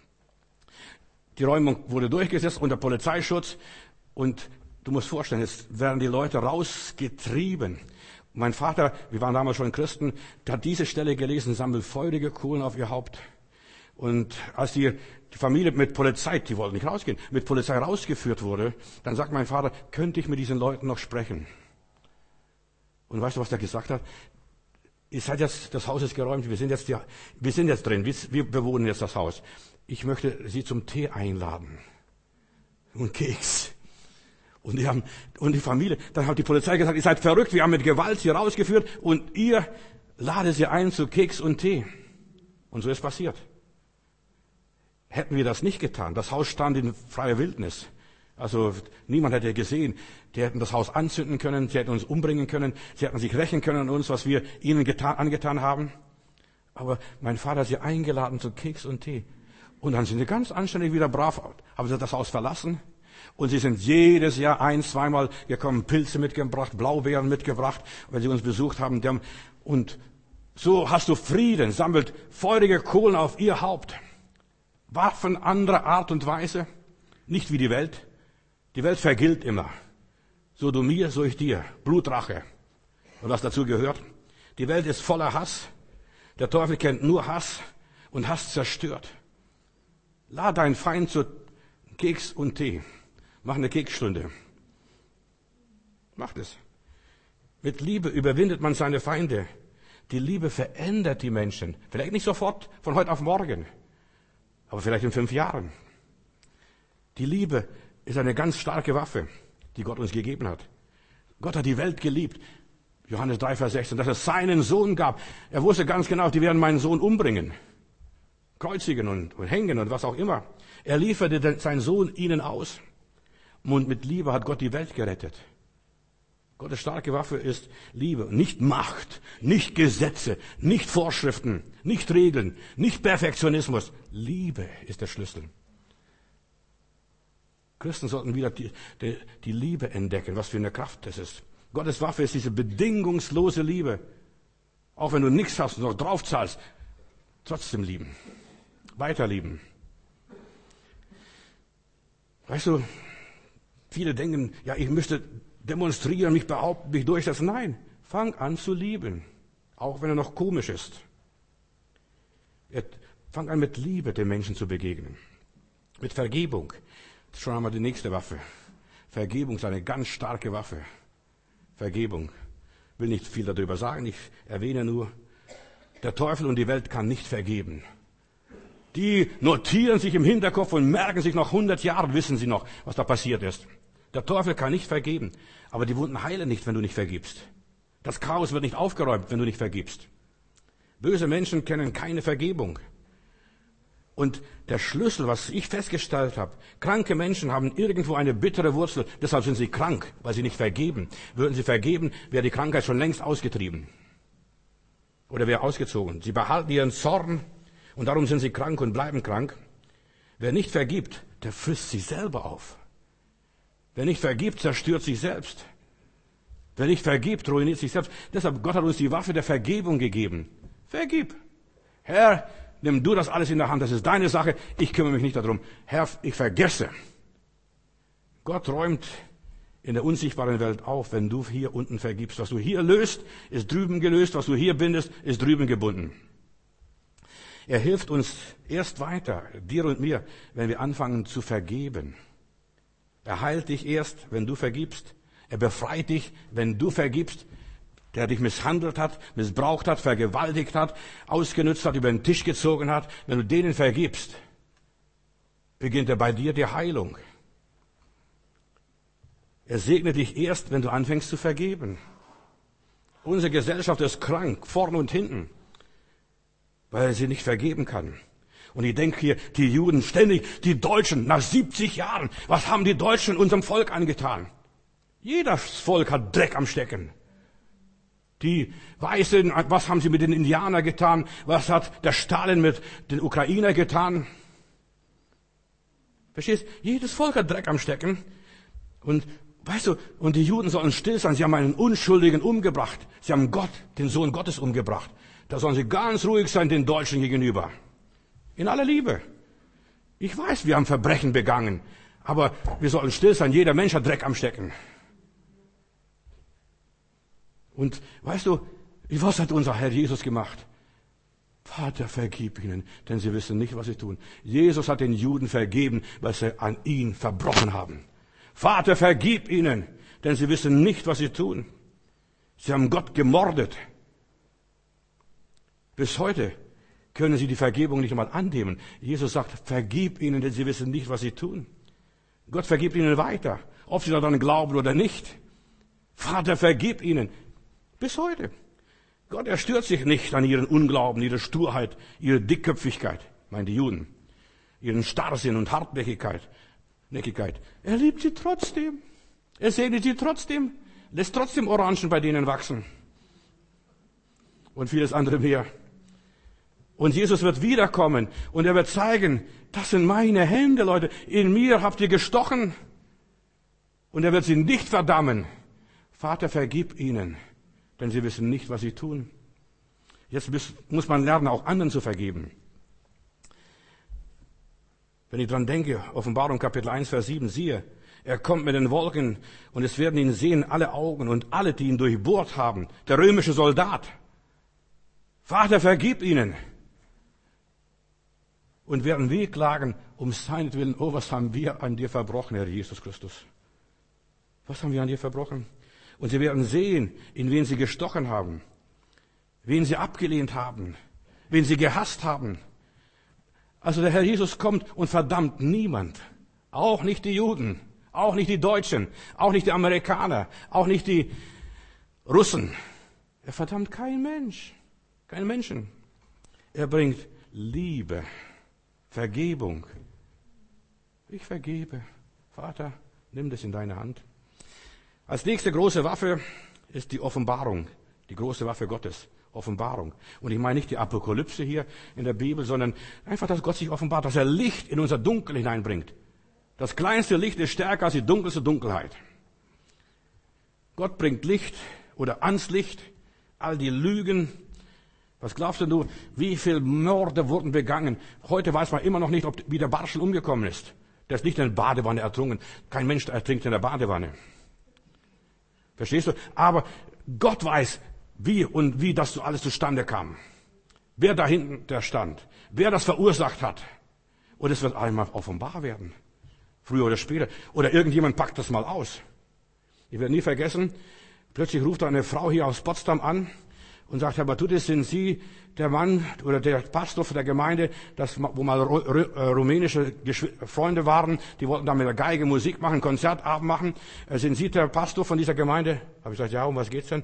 Die Räumung wurde durchgesetzt unter Polizeischutz und du musst vorstellen, es werden die Leute rausgetrieben. Mein Vater, wir waren damals schon Christen, der hat diese Stelle gelesen, sammelt feurige Kohlen auf ihr Haupt. Und als die Familie mit Polizei, die wollten nicht rausgehen, mit Polizei rausgeführt wurde, dann sagt mein Vater, könnte ich mit diesen Leuten noch sprechen? Und weißt du, was der gesagt hat? Ihr seid jetzt, das Haus ist geräumt, wir sind jetzt drin, wir bewohnen jetzt das Haus. Ich möchte Sie zum Tee einladen. Und Keks. Und die Familie, dann hat die Polizei gesagt, ihr seid verrückt, wir haben mit Gewalt sie rausgeführt und ihr ladet sie ein zu Keks und Tee. Und so ist passiert. Hätten wir das nicht getan, das Haus stand in freier Wildnis. Also niemand hätte gesehen. Die hätten das Haus anzünden können, sie hätten uns umbringen können, sie hätten sich rächen können an uns, was wir ihnen angetan haben. Aber mein Vater hat sie eingeladen zu Keks und Tee. Und dann sind sie ganz anständig wieder brav, haben sie das Haus verlassen. Und sie sind jedes Jahr 1-2 Mal gekommen, Pilze mitgebracht, Blaubeeren mitgebracht, wenn sie uns besucht haben. Und so hast du Frieden, sammelt feurige Kohlen auf ihr Haupt. Waffen anderer Art und Weise, nicht wie die Welt. Die Welt vergilt immer. So du mir, so ich dir. Blutrache. Und was dazu gehört? Die Welt ist voller Hass. Der Teufel kennt nur Hass und Hass zerstört. Lad deinen Feind zu Keks und Tee. Mach eine Keksstunde. Mach das. Mit Liebe überwindet man seine Feinde. Die Liebe verändert die Menschen. Vielleicht nicht sofort, von heute auf morgen. Aber vielleicht in 5 Jahren. Die Liebe ist eine ganz starke Waffe, die Gott uns gegeben hat. Gott hat die Welt geliebt. Johannes 3, Vers 16, dass es seinen Sohn gab. Er wusste ganz genau, die werden meinen Sohn umbringen. Kreuzigen und hängen und was auch immer. Er lieferte seinen Sohn ihnen aus. Und mit Liebe hat Gott die Welt gerettet. Gottes starke Waffe ist Liebe. Nicht Macht, nicht Gesetze, nicht Vorschriften, nicht Regeln, nicht Perfektionismus. Liebe ist der Schlüssel. Christen sollten wieder die Liebe entdecken, was für eine Kraft das ist. Gottes Waffe ist diese bedingungslose Liebe. Auch wenn du nichts hast und noch draufzahlst, trotzdem lieben. Weiter lieben. Weißt du, viele denken, ja, ich müsste demonstrieren, mich behaupten, mich durchsetzen. Nein, fang an zu lieben, auch wenn er noch komisch ist. Fang an mit Liebe den Menschen zu begegnen. Mit Vergebung. Das ist schon einmal die nächste Waffe. Vergebung ist eine ganz starke Waffe. Vergebung. Ich will nicht viel darüber sagen, ich erwähne nur, der Teufel und die Welt kann nicht vergeben. Die notieren sich im Hinterkopf und merken sich nach 100 Jahren, wissen sie noch, was da passiert ist. Der Teufel kann nicht vergeben, aber die Wunden heilen nicht, wenn du nicht vergibst. Das Chaos wird nicht aufgeräumt, wenn du nicht vergibst. Böse Menschen kennen keine Vergebung. Und der Schlüssel, was ich festgestellt habe, kranke Menschen haben irgendwo eine bittere Wurzel, deshalb sind sie krank, weil sie nicht vergeben. Würden sie vergeben, wäre die Krankheit schon längst ausgetrieben. Oder wäre ausgezogen. Sie behalten ihren Zorn und darum sind sie krank und bleiben krank. Wer nicht vergibt, der frisst sich selber auf. Wer nicht vergibt, zerstört sich selbst. Wer nicht vergibt, ruiniert sich selbst. Deshalb, Gott hat uns die Waffe der Vergebung gegeben. Vergib. Herr, nimm du das alles in der Hand, das ist deine Sache, ich kümmere mich nicht darum. Herr, ich vergesse. Gott räumt in der unsichtbaren Welt auf, wenn du hier unten vergibst. Was du hier löst, ist drüben gelöst, was du hier bindest, ist drüben gebunden. Er hilft uns erst weiter, dir und mir, wenn wir anfangen zu vergeben. Er heilt dich erst, wenn du vergibst. Er befreit dich, wenn du vergibst. Der dich misshandelt hat, missbraucht hat, vergewaltigt hat, ausgenutzt hat, über den Tisch gezogen hat. Wenn du denen vergibst, beginnt er bei dir die Heilung. Er segnet dich erst, wenn du anfängst zu vergeben. Unsere Gesellschaft ist krank, vorne und hinten, weil sie nicht vergeben kann. Und ich denke hier, die Juden ständig, die Deutschen, nach 70 Jahren, was haben die Deutschen unserem Volk angetan? Jedes Volk hat Dreck am Stecken. Die Weißen, was haben sie mit den Indianern getan? Was hat der Stalin mit den Ukrainern getan? Verstehst? Jedes Volk hat Dreck am Stecken. Und weißt du, und die Juden sollen still sein. Sie haben einen Unschuldigen umgebracht. Sie haben Gott, den Sohn Gottes, umgebracht. Da sollen sie ganz ruhig sein den Deutschen gegenüber. In aller Liebe. Ich weiß, wir haben Verbrechen begangen. Aber wir sollen still sein. Jeder Mensch hat Dreck am Stecken. Und weißt du, was hat unser Herr Jesus gemacht? Vater, vergib ihnen, denn sie wissen nicht, was sie tun. Jesus hat den Juden vergeben, weil sie an ihn verbrochen haben. Vater, vergib ihnen, denn sie wissen nicht, was sie tun. Sie haben Gott gemordet. Bis heute können sie die Vergebung nicht einmal annehmen. Jesus sagt, vergib ihnen, denn sie wissen nicht, was sie tun. Gott vergibt ihnen weiter, ob sie daran glauben oder nicht. Vater, vergib ihnen. Bis heute. Gott erstört sich nicht an ihren Unglauben, ihre Sturheit, ihre Dickköpfigkeit, meinen die Juden, ihren Starrsinn und Hartnäckigkeit. Er liebt sie trotzdem. Er segnet sie trotzdem, lässt trotzdem Orangen bei denen wachsen. Und vieles andere mehr. Und Jesus wird wiederkommen und er wird zeigen, das sind meine Hände, Leute. In mir habt ihr gestochen. Und er wird sie nicht verdammen. Vater, vergib ihnen. Denn sie wissen nicht, was sie tun. Jetzt muss man lernen, auch anderen zu vergeben. Wenn ich dran denke, Offenbarung Kapitel 1, Vers 7, siehe, er kommt mit den Wolken und es werden ihn sehen alle Augen und alle, die ihn durchbohrt haben. Der römische Soldat. Vater, vergib ihnen. Und werden wehklagen um seinetwillen, oh, was haben wir an dir verbrochen, Herr Jesus Christus? Was haben wir an dir verbrochen? Und sie werden sehen, in wen sie gestochen haben, wen sie abgelehnt haben, wen sie gehasst haben. Also der Herr Jesus kommt und verdammt niemand. Auch nicht die Juden, auch nicht die Deutschen, auch nicht die Amerikaner, auch nicht die Russen. Er verdammt keinen Mensch, keinen Menschen. Er bringt Liebe, Vergebung. Ich vergebe. Vater, nimm das in deine Hand. Als nächste große Waffe ist die Offenbarung, die große Waffe Gottes, Offenbarung. Und ich meine nicht die Apokalypse hier in der Bibel, sondern einfach, dass Gott sich offenbart, dass er Licht in unser Dunkel hineinbringt. Das kleinste Licht ist stärker als die dunkelste Dunkelheit. Gott bringt Licht oder ans Licht, all die Lügen. Was glaubst du, wie viele Morde wurden begangen? Heute weiß man immer noch nicht, wie der Barschel umgekommen ist. Der ist nicht in der Badewanne ertrunken. Kein Mensch ertrinkt in der Badewanne. Verstehst du? Aber Gott weiß, wie das so alles zustande kam. Wer da hinten der stand. Wer das verursacht hat. Und es wird einmal offenbar werden. Früher oder später. Oder irgendjemand packt das mal aus. Ich werde nie vergessen, plötzlich ruft eine Frau hier aus Potsdam an und sagt, Herr Batutis, sind Sie der Mann oder der Pastor der Gemeinde, wo mal rumänische Freunde waren, die wollten da mit der Geige Musik machen, Konzertabend machen. Sind Sie der Pastor von dieser Gemeinde? Habe ich gesagt, ja, um was geht's denn?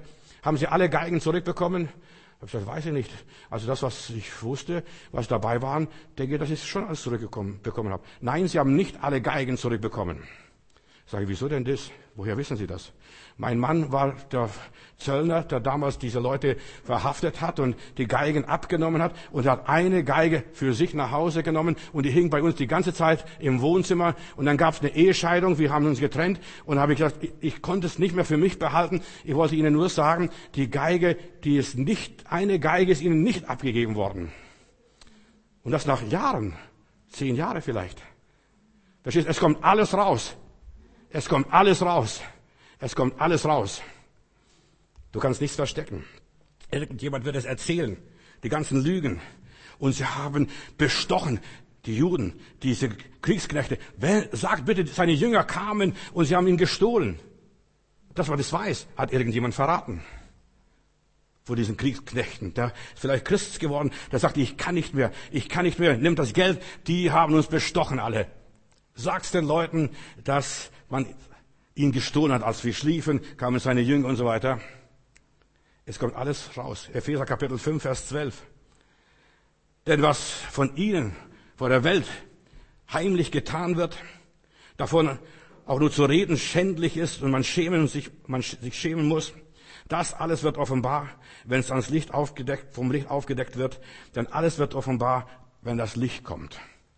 Haben sie alle Geigen zurückbekommen? Ich habe gesagt, weiß ich nicht. Also das, was ich wusste, was dabei waren, denke, dass ich schon alles zurückbekommen habe. Nein, sie haben nicht alle Geigen zurückbekommen. Sage ich, wieso denn das? Woher wissen Sie das? Mein Mann war der Zöllner, der damals diese Leute verhaftet hat und die Geigen abgenommen hat und hat eine Geige für sich nach Hause genommen und die hing bei uns die ganze Zeit im Wohnzimmer und dann gab es eine Ehescheidung, wir haben uns getrennt und habe ich gesagt, ich konnte es nicht mehr für mich behalten. Ich wollte Ihnen nur sagen, die Geige, eine Geige ist Ihnen nicht abgegeben worden. Und das nach Jahren, 10 Jahre vielleicht. Verstehst? Es kommt alles raus. Es kommt alles raus. Es kommt alles raus. Du kannst nichts verstecken. Irgendjemand wird es erzählen. Die ganzen Lügen. Und sie haben bestochen, die Juden, diese Kriegsknechte. Wer sagt bitte, seine Jünger kamen und sie haben ihn gestohlen. Dass man das weiß, hat irgendjemand verraten. Vor diesen Kriegsknechten. Der ist vielleicht Christ geworden. Der sagt, ich kann nicht mehr. Nimm das Geld. Die haben uns bestochen alle. Sag's den Leuten, dass man ihn gestohlen hat, als wir schliefen, kamen seine Jünger und so weiter. Es kommt alles raus. Epheser Kapitel 5, Vers 12. Denn was von ihnen, vor der Welt, heimlich getan wird, davon auch nur zu reden schändlich ist und man sich schämen muss, das alles wird offenbar, wenn es vom Licht aufgedeckt wird, denn alles wird offenbar, wenn das Licht kommt.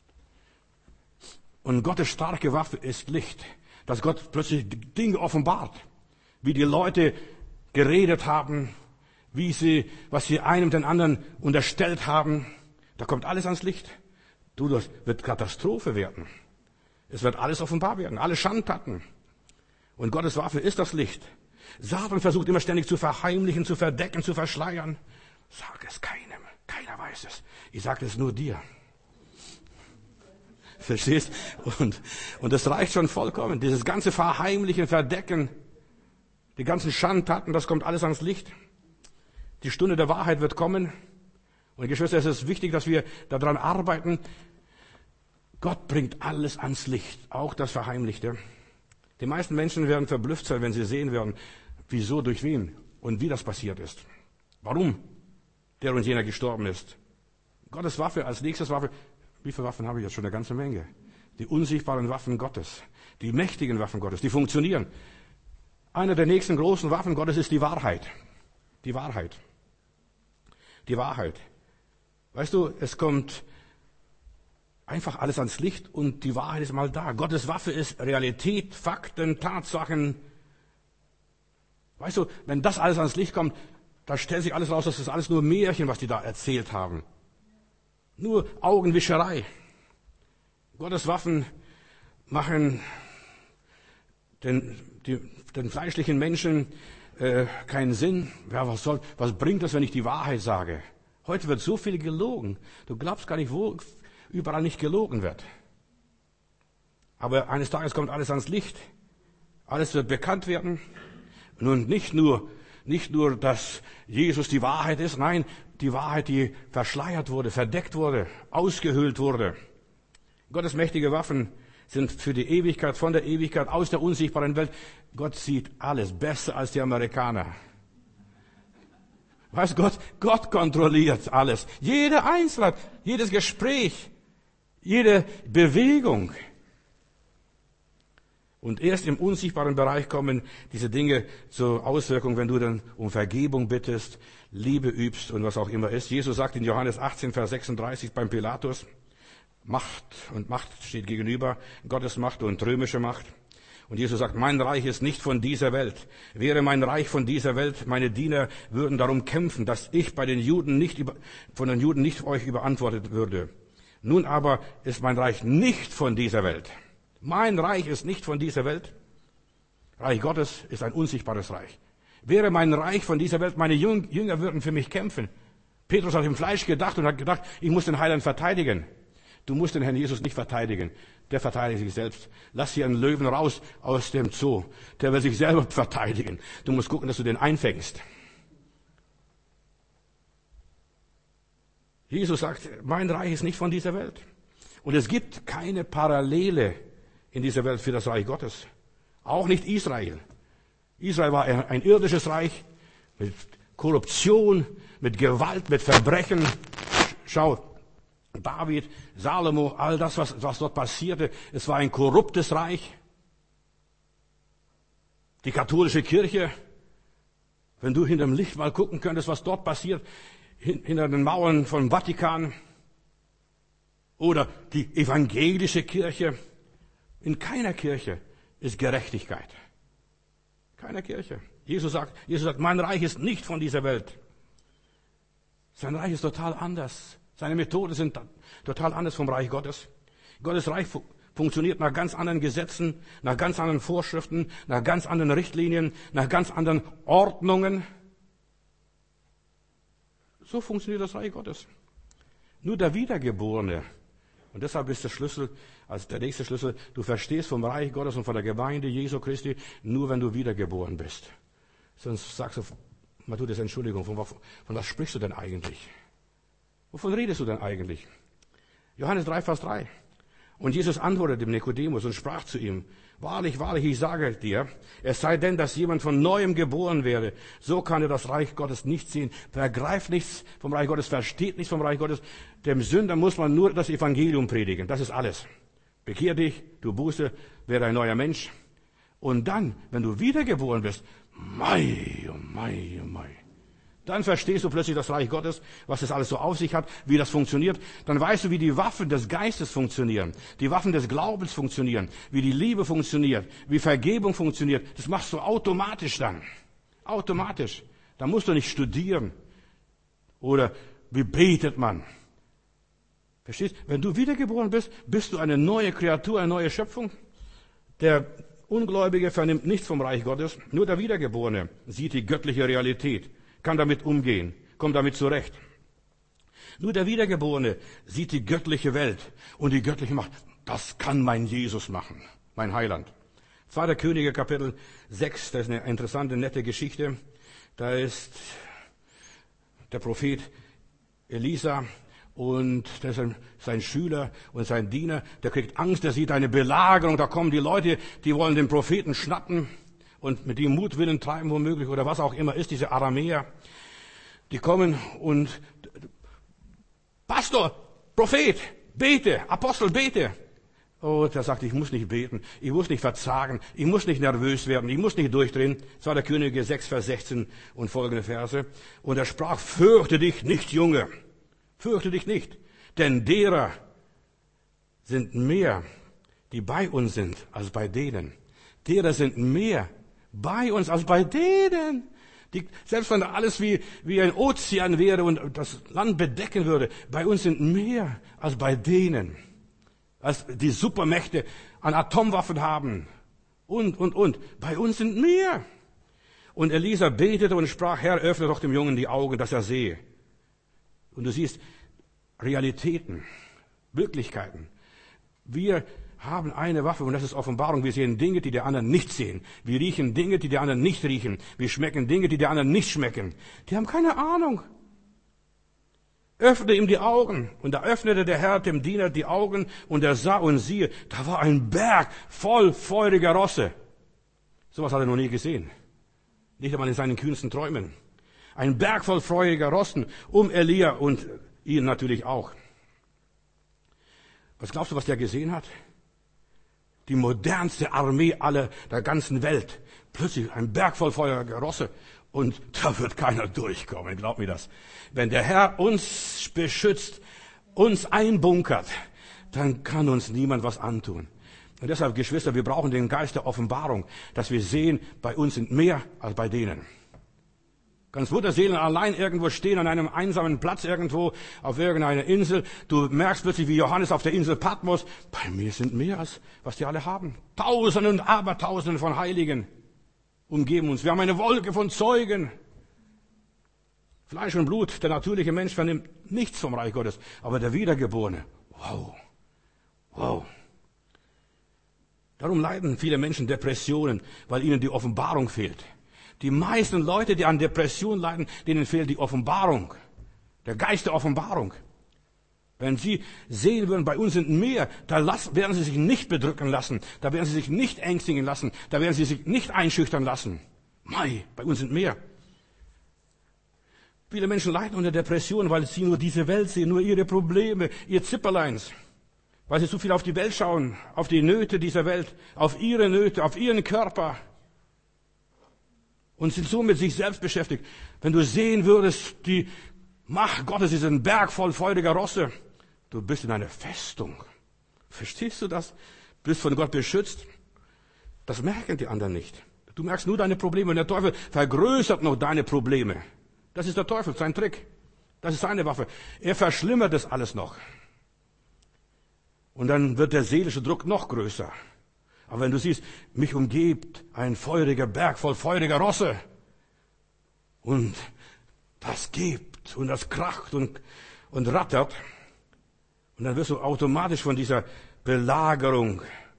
Und Gottes starke Waffe ist Licht, dass Gott plötzlich Dinge offenbart, wie die Leute geredet haben, was sie einem den anderen unterstellt haben. Da kommt alles ans Licht. Das wird Katastrophe werden. Es wird alles offenbar werden, alle Schandtaten. Und Gottes Waffe ist das Licht. Satan versucht immer ständig zu verheimlichen, zu verdecken, zu verschleiern. Sag es keinem, keiner weiß es. Ich sage es nur dir. Verstehst? Und das reicht schon vollkommen. Dieses ganze Verheimlichen, Verdecken, die ganzen Schandtaten, das kommt alles ans Licht. Die Stunde der Wahrheit wird kommen. Und Geschwister, es ist wichtig, dass wir daran arbeiten. Gott bringt alles ans Licht, auch das Verheimlichte. Die meisten Menschen werden verblüfft sein, wenn sie sehen werden, wieso, durch wen und wie das passiert ist. Warum der und jener gestorben ist. Gottes Waffe als nächstes Waffe. Wie viele Waffen habe ich jetzt? Schon eine ganze Menge. Die unsichtbaren Waffen Gottes. Die mächtigen Waffen Gottes. Die funktionieren. Eine der nächsten großen Waffen Gottes ist die Wahrheit. Die Wahrheit. Die Wahrheit. Weißt du, es kommt einfach alles ans Licht und die Wahrheit ist mal da. Gottes Waffe ist Realität, Fakten, Tatsachen. Weißt du, wenn das alles ans Licht kommt, da stellt sich alles raus, das ist alles nur Märchen, was die da erzählt haben. Nur Augenwischerei. Gottes Waffen machen den fleischlichen Menschen keinen Sinn. Ja, was bringt das, wenn ich die Wahrheit sage? Heute wird so viel gelogen. Du glaubst gar nicht, wo überall nicht gelogen wird. Aber eines Tages kommt alles ans Licht. Alles wird bekannt werden. Und nicht nur, dass Jesus die Wahrheit ist. Nein, die Wahrheit, die verschleiert wurde, verdeckt wurde, ausgehöhlt wurde. Gottes mächtige Waffen sind für die Ewigkeit, von der Ewigkeit, aus der unsichtbaren Welt. Gott sieht alles besser als die Amerikaner. Weißt Gott kontrolliert alles. Jede Einzelheit, jedes Gespräch, jede Bewegung. Und erst im unsichtbaren Bereich kommen diese Dinge zur Auswirkung, wenn du dann um Vergebung bittest, Liebe übst und was auch immer ist. Jesus sagt in Johannes 18, Vers 36 beim Pilatus, Macht und Macht steht gegenüber, Gottes Macht und römische Macht. Und Jesus sagt, mein Reich ist nicht von dieser Welt. Wäre mein Reich von dieser Welt, meine Diener würden darum kämpfen, dass ich von den Juden nicht euch überantwortet würde. Nun aber ist mein Reich nicht von dieser Welt. Mein Reich ist nicht von dieser Welt. Reich Gottes ist ein unsichtbares Reich. Wäre mein Reich von dieser Welt, meine Jünger würden für mich kämpfen. Petrus hat im Fleisch gedacht und hat gedacht, ich muss den Heiland verteidigen. Du musst den Herrn Jesus nicht verteidigen. Der verteidigt sich selbst. Lass hier einen Löwen raus aus dem Zoo. Der will sich selber verteidigen. Du musst gucken, dass du den einfängst. Jesus sagt, mein Reich ist nicht von dieser Welt. Und es gibt keine Parallele in dieser Welt für das Reich Gottes. Auch nicht Israel. Israel war ein irdisches Reich mit Korruption, mit Gewalt, mit Verbrechen. Schau, David, Salomo, all das, was dort passierte, es war ein korruptes Reich. Die katholische Kirche, wenn du hinterm Licht mal gucken könntest, was dort passiert, hinter den Mauern vom Vatikan, oder die evangelische Kirche, in keiner Kirche ist Gerechtigkeit. Keiner Kirche. Jesus sagt, mein Reich ist nicht von dieser Welt. Sein Reich ist total anders. Seine Methoden sind total anders vom Reich Gottes. Gottes Reich funktioniert nach ganz anderen Gesetzen, nach ganz anderen Vorschriften, nach ganz anderen Richtlinien, nach ganz anderen Ordnungen. So funktioniert das Reich Gottes. Nur der Wiedergeborene, und deshalb ist der Schlüssel, also der nächste Schlüssel, du verstehst vom Reich Gottes und von der Gemeinde Jesu Christi nur, wenn du wiedergeboren bist. Sonst sagst du, Matthäus, Entschuldigung, von was sprichst du denn eigentlich? Wovon redest du denn eigentlich? Johannes 3, Vers 3. Und Jesus antwortete dem Nikodemus und sprach zu ihm, wahrlich, wahrlich, ich sage dir, es sei denn, dass jemand von Neuem geboren werde, so kann er das Reich Gottes nicht sehen, begreift nichts vom Reich Gottes, versteht nichts vom Reich Gottes. Dem Sünder muss man nur das Evangelium predigen, das ist alles. Bekehr dich, tu Buße, werde ein neuer Mensch. Und dann, wenn du wiedergeboren bist, mei, oh mei, oh mei. Dann verstehst du plötzlich das Reich Gottes, was das alles so auf sich hat, wie das funktioniert. Dann weißt du, wie die Waffen des Geistes funktionieren, die Waffen des Glaubens funktionieren, wie die Liebe funktioniert, wie Vergebung funktioniert. Das machst du automatisch dann. Automatisch. Da musst du nicht studieren. Oder wie betet man? Verstehst? Wenn du wiedergeboren bist, bist du eine neue Kreatur, eine neue Schöpfung. Der Ungläubige vernimmt nichts vom Reich Gottes. Nur der Wiedergeborene sieht die göttliche Realität, kann damit umgehen, kommt damit zurecht. Nur der Wiedergeborene sieht die göttliche Welt und die göttliche Macht. Das kann mein Jesus machen, mein Heiland. 2. Könige, Kapitel 6, das ist eine interessante, nette Geschichte. Da ist der Prophet Elisa und das ist sein Schüler und sein Diener. Der kriegt Angst, der sieht eine Belagerung, da kommen die Leute, die wollen den Propheten schnappen und mit ihm Mutwillen treiben womöglich oder was auch immer ist, diese Aramäer, die kommen und Pastor, Prophet, bete, Apostel, bete. Oh, der sagt, ich muss nicht beten, ich muss nicht verzagen, ich muss nicht nervös werden, ich muss nicht durchdrehen. 2. Könige 6, Vers 16 und folgende Verse. Und er sprach, fürchte dich nicht, Junge, fürchte dich nicht, denn derer sind mehr, die bei uns sind, als bei denen. Derer sind mehr bei uns als bei denen. Selbst wenn da alles wie ein Ozean wäre und das Land bedecken würde, bei uns sind mehr als bei denen. Als die Supermächte an Atomwaffen haben. Und. Bei uns sind mehr. Und Elisa betete und sprach, Herr, öffne doch dem Jungen die Augen, dass er sehe. Und du siehst Realitäten, Wirklichkeiten. Wir haben eine Waffe und das ist Offenbarung. Wir sehen Dinge, die die anderen nicht sehen. Wir riechen Dinge, die die anderen nicht riechen. Wir schmecken Dinge, die die anderen nicht schmecken. Die haben keine Ahnung. Öffne ihm die Augen. Und da öffnete der Herr dem Diener die Augen und er sah und siehe, da war ein Berg voll feuriger Rosse. Sowas hat er noch nie gesehen. Nicht einmal in seinen kühnsten Träumen. Ein Berg voll feuriger Rossen um Elia und ihn natürlich auch. Was glaubst du, was der gesehen hat? Die modernste Armee der ganzen Welt. Plötzlich ein Berg voll feuriger Rosse. Und da wird keiner durchkommen, glaub mir das. Wenn der Herr uns beschützt, uns einbunkert, dann kann uns niemand was antun. Und deshalb, Geschwister, wir brauchen den Geist der Offenbarung, dass wir sehen, bei uns sind mehr als bei denen. Kannst Mutterseelen allein irgendwo stehen an einem einsamen Platz irgendwo auf irgendeiner Insel. Du merkst plötzlich, wie Johannes auf der Insel Patmos. Bei mir sind mehr als was die alle haben. Tausende und Abertausende von Heiligen umgeben uns. Wir haben eine Wolke von Zeugen. Fleisch und Blut, der natürliche Mensch vernimmt nichts vom Reich Gottes. Aber der Wiedergeborene, wow. Darum leiden viele Menschen Depressionen, weil ihnen die Offenbarung fehlt. Die meisten Leute, die an Depression leiden, denen fehlt die Offenbarung. Der Geist der Offenbarung. Wenn sie sehen würden, bei uns sind mehr, da werden sie sich nicht bedrücken lassen. Da werden sie sich nicht ängstigen lassen. Da werden sie sich nicht einschüchtern lassen. Bei uns sind mehr. Viele Menschen leiden unter Depressionen, weil sie nur diese Welt sehen, nur ihre Probleme, ihr Zipperleins. Weil sie so viel auf die Welt schauen, auf die Nöte dieser Welt, auf ihre Nöte, auf ihren Körper. Und sind so mit sich selbst beschäftigt. Wenn du sehen würdest, die Macht Gottes ist ein Berg voll feuriger Rosse. Du bist in einer Festung. Verstehst du das? Bist von Gott beschützt. Das merken die anderen nicht. Du merkst nur deine Probleme und der Teufel vergrößert noch deine Probleme. Das ist der Teufel, sein Trick. Das ist seine Waffe. Er verschlimmert das alles noch. Und dann wird der seelische Druck noch größer. Aber wenn du siehst, mich umgibt ein feuriger Berg voll feuriger Rosse. Und das gibt und das kracht und rattert. Und dann wirst du automatisch von dieser Belagerung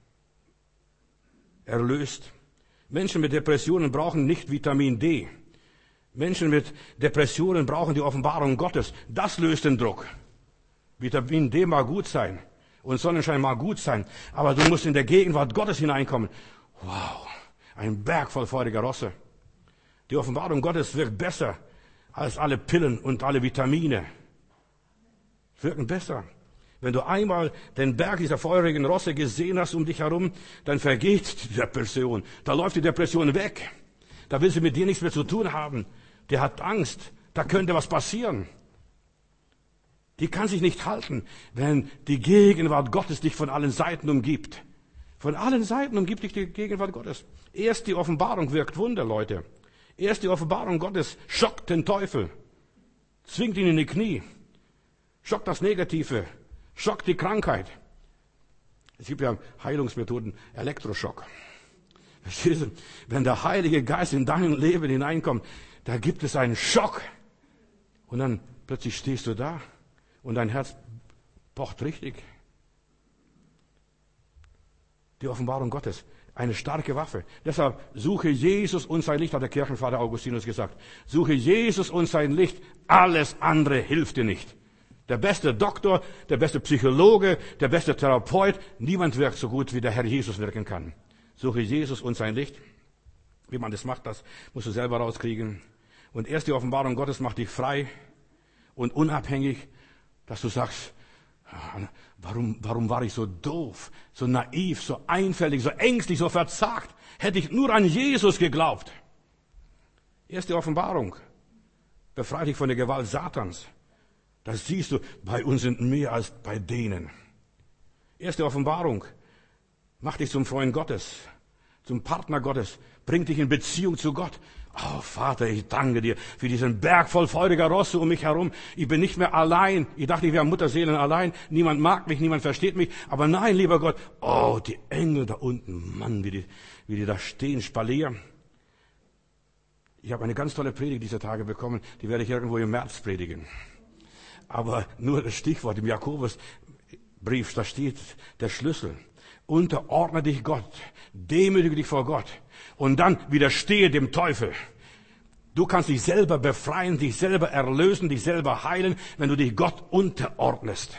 erlöst. Menschen mit Depressionen brauchen nicht Vitamin D. Menschen mit Depressionen brauchen die Offenbarung Gottes. Das löst den Druck. Vitamin D mag gut sein und Sonnenschein mag gut sein, aber du musst in der Gegenwart Gottes hineinkommen. Wow, ein Berg voll feuriger Rosse. Die Offenbarung Gottes wirkt besser als alle Pillen und alle Vitamine. Wirken besser. Wenn du einmal den Berg dieser feurigen Rosse gesehen hast um dich herum, dann vergeht die Depression. Da läuft die Depression weg. Da will sie mit dir nichts mehr zu tun haben. Der hat Angst. Da könnte was passieren. Die kann sich nicht halten, wenn die Gegenwart Gottes dich von allen Seiten umgibt. Von allen Seiten umgibt dich die Gegenwart Gottes. Erst die Offenbarung wirkt Wunder, Leute. Erst die Offenbarung Gottes schockt den Teufel. Zwingt ihn in die Knie. Schockt das Negative. Schockt die Krankheit. Es gibt ja Heilungsmethoden, Elektroschock. Verstehst du? Wenn der Heilige Geist in dein Leben hineinkommt, da gibt es einen Schock. Und dann plötzlich stehst du da und dein Herz pocht richtig. Die Offenbarung Gottes, eine starke Waffe. Deshalb suche Jesus und sein Licht, hat der Kirchenvater Augustinus gesagt. Suche Jesus und sein Licht, alles andere hilft dir nicht. Der beste Doktor, der beste Psychologe, der beste Therapeut, niemand wirkt so gut, wie der Herr Jesus wirken kann. Suche Jesus und sein Licht. Wie man das macht, das musst du selber rauskriegen. Und erst die Offenbarung Gottes macht dich frei und unabhängig, dass du sagst, warum war ich so doof, so naiv, so einfältig, so ängstlich, so verzagt? Hätte ich nur an Jesus geglaubt. Erst die Offenbarung befreit dich von der Gewalt Satans. Das siehst du, bei uns sind mehr als bei denen. Erste Offenbarung macht dich zum Freund Gottes, zum Partner Gottes, bringt dich in Beziehung zu Gott. Oh Vater, ich danke dir für diesen Berg voll feuriger Rosse um mich herum. Ich bin nicht mehr allein. Ich dachte, ich wäre Mutterseelen allein. Niemand mag mich, niemand versteht mich. Aber nein, lieber Gott, oh, die Engel da unten, Mann, wie die da stehen, Spalier. Ich habe eine ganz tolle Predigt dieser Tage bekommen, die werde ich irgendwo im März predigen. Aber nur das Stichwort im Jakobusbrief, da steht der Schlüssel. Unterordne dich Gott, demütige dich vor Gott und dann widerstehe dem Teufel. Du kannst dich selber befreien, dich selber erlösen, dich selber heilen, wenn du dich Gott unterordnest.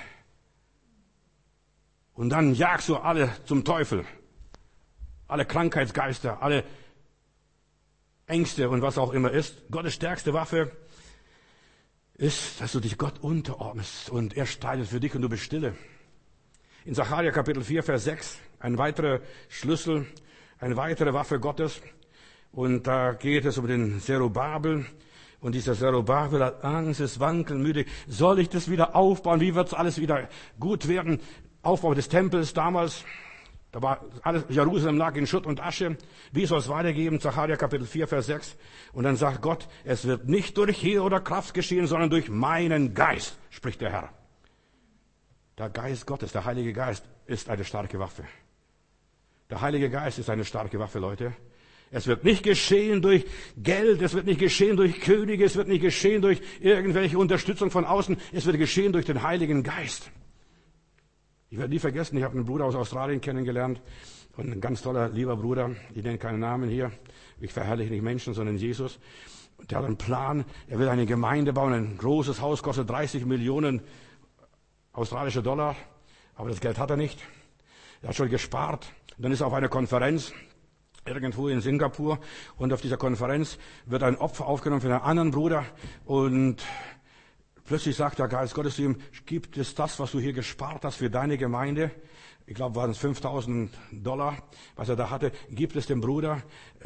Und dann jagst du alle zum Teufel. Alle Krankheitsgeister, alle Ängste und was auch immer ist. Gottes stärkste Waffe ist, dass du dich Gott unterordnest und er streitet für dich und du bist stille. In Sacharja Kapitel 4, Vers 6, ein weiterer Schlüssel, eine weitere Waffe Gottes. Und da geht es um den Zerubabel. Und dieser Zerubabel hat Angst, ist wankelmütig. Soll ich das wieder aufbauen? Wie wird es alles wieder gut werden? Aufbau des Tempels damals. Da war alles, Jerusalem lag in Schutt und Asche. Wie soll es weitergehen? Sacharja Kapitel 4, Vers 6. Und dann sagt Gott, es wird nicht durch Heer oder Kraft geschehen, sondern durch meinen Geist, spricht der Herr. Der Geist Gottes, der Heilige Geist, ist eine starke Waffe. Der Heilige Geist ist eine starke Waffe, Leute. Es wird nicht geschehen durch Geld, es wird nicht geschehen durch Könige, es wird nicht geschehen durch irgendwelche Unterstützung von außen, es wird geschehen durch den Heiligen Geist. Ich werde nie vergessen, ich habe einen Bruder aus Australien kennengelernt und ein ganz toller, lieber Bruder, ich nenne keinen Namen hier, ich verherrliche nicht Menschen, sondern Jesus. Der hat einen Plan, er will eine Gemeinde bauen, ein großes Haus, kostet 30 Millionen australische Dollar, aber das Geld hat er nicht. Er hat schon gespart. Und dann ist er auf einer Konferenz irgendwo in Singapur, und auf dieser Konferenz wird ein Opfer aufgenommen für einen anderen Bruder, und plötzlich sagt der Geist Gottes zu ihm, gibt es das, was du hier gespart hast für deine Gemeinde? Ich glaube, waren es $5.000, was er da hatte, gibt es dem Bruder,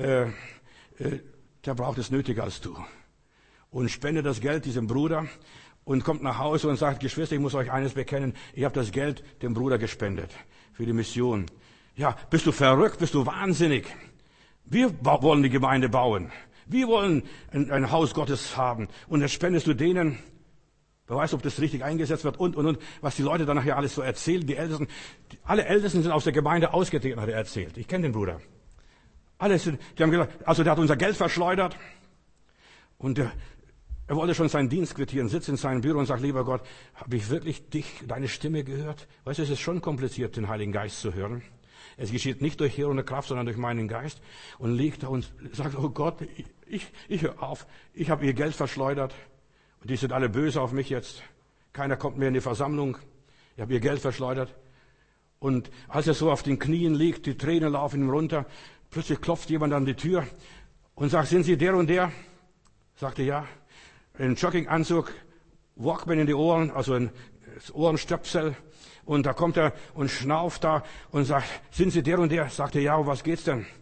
der braucht es nötiger als du. Und spende das Geld diesem Bruder und kommt nach Hause und sagt, Geschwister, ich muss euch eines bekennen, ich habe das Geld dem Bruder gespendet für die Mission. Ja, bist du verrückt, bist du wahnsinnig? Wir wollen die Gemeinde bauen. Wir wollen ein Haus Gottes haben. Und jetzt spendest du denen. Wer weiß, ob das richtig eingesetzt wird und. Was die Leute dann nachher alles so erzählen. Die Ältesten, alle Ältesten sind aus der Gemeinde ausgetreten, hat er erzählt. Ich kenne den Bruder. Die haben gesagt, also der hat unser Geld verschleudert. Und er wollte schon seinen Dienst quittieren, sitzt in seinem Büro und sagt, lieber Gott, habe ich wirklich deine Stimme gehört? Weißt du, es ist schon kompliziert, den Heiligen Geist zu hören. Es geschieht nicht durch Heer und Kraft, sondern durch meinen Geist. Und liegt da und sagt, oh Gott, ich höre auf. Ich habe ihr Geld verschleudert. Und die sind alle böse auf mich jetzt. Keiner kommt mehr in die Versammlung. Ich habe ihr Geld verschleudert. Und als er so auf den Knien liegt, die Tränen laufen ihm runter, plötzlich klopft jemand an die Tür und sagt, sind Sie der und der? Sagte ja. Ein Jogginganzug, Walkman in die Ohren, also ein Ohrenstöpsel. Und da kommt er und schnauft da und sagt, sind Sie der und der? Sagte ja, um was geht's denn?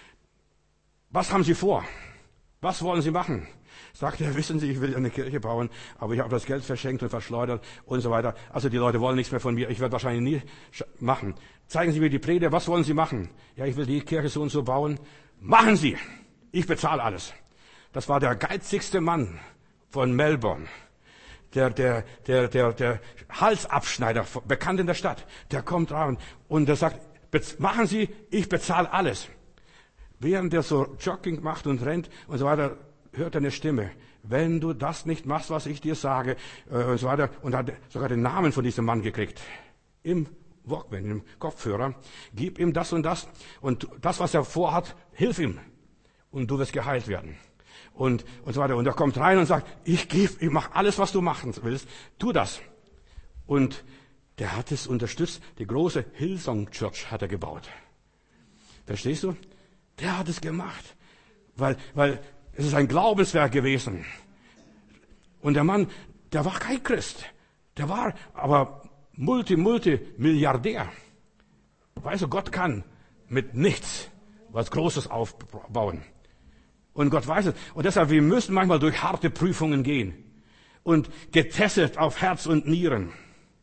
Was haben Sie vor? Was wollen Sie machen? Sagte er, wissen Sie, ich will eine Kirche bauen, aber ich habe das Geld verschenkt und verschleudert und so weiter. Also die Leute wollen nichts mehr von mir, ich werde wahrscheinlich nie machen. Zeigen Sie mir die Pläne, was wollen Sie machen? Ja, ich will die Kirche so und so bauen. Machen Sie! Ich bezahle alles. Das war der geizigste Mann von Melbourne. Der Halsabschneider, bekannt in der Stadt, der kommt rein und der sagt, machen Sie, ich bezahle alles. Während der so Jogging macht und rennt und so weiter, hört er eine Stimme. Wenn du das nicht machst, was ich dir sage, und so weiter, und hat sogar den Namen von diesem Mann gekriegt. Im Walkman, im Kopfhörer. Gib ihm das und das, was er vorhat, hilf ihm. Und du wirst geheilt werden. Und so weiter. Und er kommt rein und sagt, ich mach alles, was du machen willst. Tu das. Und der hat es unterstützt. Die große Hillsong Church hat er gebaut. Verstehst du? Der hat es gemacht. Weil es ist ein Glaubenswerk gewesen. Und der Mann, der war kein Christ. Der war aber Multimilliardär. Weißt du, Gott kann mit nichts was Großes aufbauen. Und Gott weiß es. Und deshalb, wir müssen manchmal durch harte Prüfungen gehen. Und getestet auf Herz und Nieren.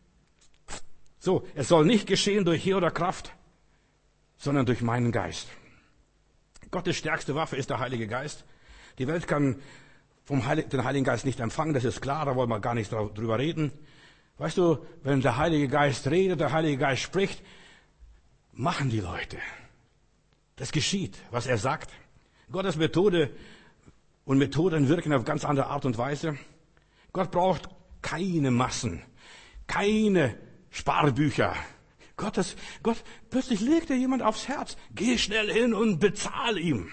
So, es soll nicht geschehen durch Heer oder Kraft, sondern durch meinen Geist. Gottes stärkste Waffe ist der Heilige Geist. Die Welt kann den Heiligen Geist nicht empfangen, das ist klar, da wollen wir gar nicht drüber reden. Weißt du, wenn der Heilige Geist redet, der Heilige Geist spricht, machen die Leute. Das geschieht, was er sagt. Gottes Methode und Methoden wirken auf ganz andere Art und Weise. Gott braucht keine Massen, keine Sparbücher. Gott, plötzlich legt er jemand aufs Herz. Geh schnell hin und bezahl ihm.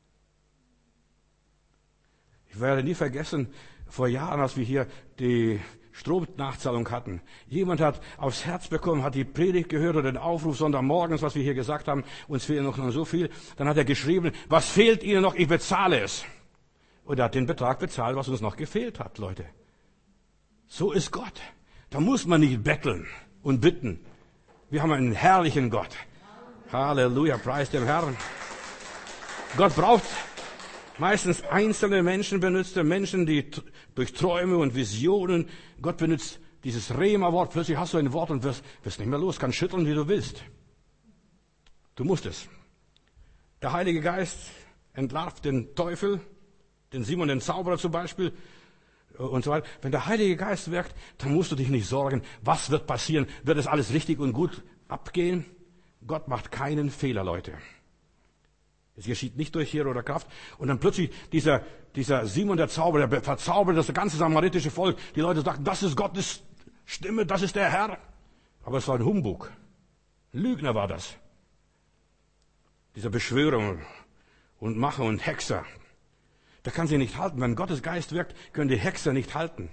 Ich werde nie vergessen, vor Jahren, als wir hier die Stromnachzahlung hatten. Jemand hat aufs Herz bekommen, hat die Predigt gehört oder den Aufruf Sonntagmorgens, was wir hier gesagt haben, uns fehlt noch so viel. Dann hat er geschrieben, was fehlt Ihnen noch? Ich bezahle es. Und er hat den Betrag bezahlt, was uns noch gefehlt hat, Leute. So ist Gott. Da muss man nicht betteln und bitten. Wir haben einen herrlichen Gott. Halleluja, preis dem Herrn. Gott braucht meistens einzelne Menschen, benutzt er Menschen, die durch Träume und Visionen, Gott benutzt dieses Rema-Wort, plötzlich hast du ein Wort und wirst nicht mehr los, kannst schütteln, wie du willst. Du musst es. Der Heilige Geist entlarvt den Teufel, den Simon den Zauberer zum Beispiel und so weiter. Wenn der Heilige Geist wirkt, dann musst du dich nicht sorgen, was wird passieren, wird es alles richtig und gut abgehen? Gott macht keinen Fehler, Leute. Es geschieht nicht durch Heer oder Kraft. Und dann plötzlich dieser Simon der Zauberer, der verzaubert das ganze samaritische Volk. Die Leute sagten, das ist Gottes Stimme, das ist der Herr. Aber es war ein Humbug. Ein Lügner war das. Dieser Beschwörung und Macher und Hexer. Der kann sie nicht halten. Wenn Gottes Geist wirkt, können die Hexer nicht halten.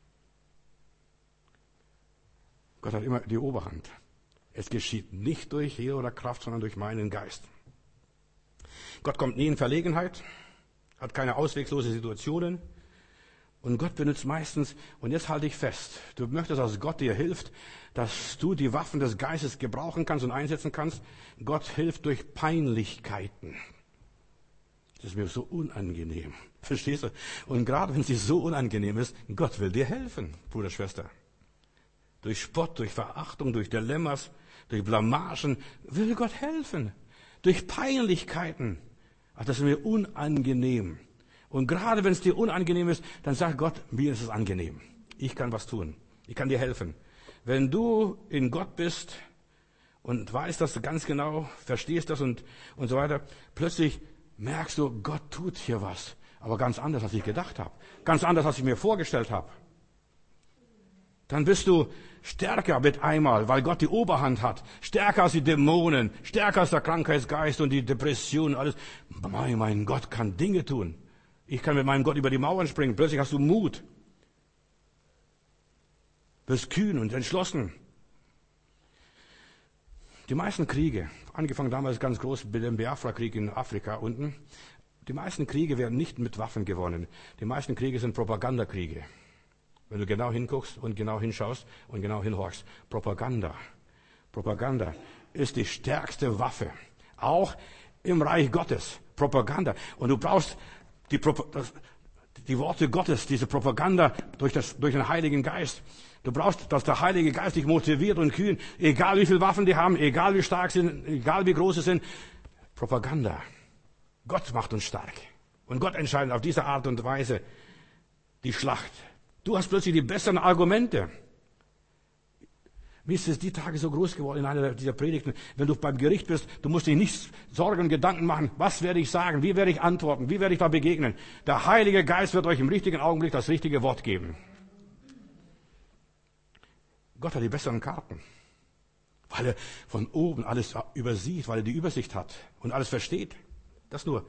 Gott hat immer die Oberhand. Es geschieht nicht durch Heer oder Kraft, sondern durch meinen Geist. Gott kommt nie in Verlegenheit, hat keine ausweglose Situationen. Und Gott benutzt meistens, und jetzt halte ich fest, du möchtest, dass Gott dir hilft, dass du die Waffen des Geistes gebrauchen kannst und einsetzen kannst. Gott hilft durch Peinlichkeiten. Das ist mir so unangenehm. Verstehst du? Und gerade wenn es dir so unangenehm ist, Gott will dir helfen, Bruder, Schwester. Durch Spott, durch Verachtung, durch Dilemmas, durch Blamagen will Gott helfen. Durch Peinlichkeiten. Ach, das ist mir unangenehm. Und gerade wenn es dir unangenehm ist, dann sag Gott, mir ist es angenehm. Ich kann was tun. Ich kann dir helfen. Wenn du in Gott bist und weißt, dass du ganz genau verstehst das und so weiter, plötzlich merkst du, Gott tut hier was. Aber ganz anders, als ich gedacht habe. Ganz anders, als ich mir vorgestellt habe. Dann bist du stärker mit einmal, weil Gott die Oberhand hat. Stärker als die Dämonen, stärker als der Krankheitsgeist und die Depression. Alles. Mein Gott kann Dinge tun. Ich kann mit meinem Gott über die Mauern springen. Plötzlich hast du Mut. Bist kühn und entschlossen. Die meisten Kriege, angefangen damals ganz groß mit dem Biafra-Krieg in Afrika unten, die meisten Kriege werden nicht mit Waffen gewonnen. Die meisten Kriege sind Propagandakriege. Wenn du genau hinguckst und genau hinschaust und genau hinhorchst. Propaganda. Propaganda ist die stärkste Waffe. Auch im Reich Gottes. Propaganda. Und du brauchst die Worte Gottes, diese Propaganda durch den Heiligen Geist. Du brauchst, dass der Heilige Geist dich motiviert und kühn, egal wie viele Waffen die haben, egal wie stark sie sind, egal wie groß sie sind. Propaganda. Gott macht uns stark. Und Gott entscheidet auf diese Art und Weise die Schlacht. Du hast plötzlich die besseren Argumente. Mir ist es die Tage so groß geworden in einer dieser Predigten. Wenn du beim Gericht bist, du musst dich nicht Sorgen und Gedanken machen. Was werde ich sagen? Wie werde ich antworten? Wie werde ich da begegnen? Der Heilige Geist wird euch im richtigen Augenblick das richtige Wort geben. Gott hat die besseren Karten. Weil er von oben alles übersieht, weil er die Übersicht hat und alles versteht. Das nur.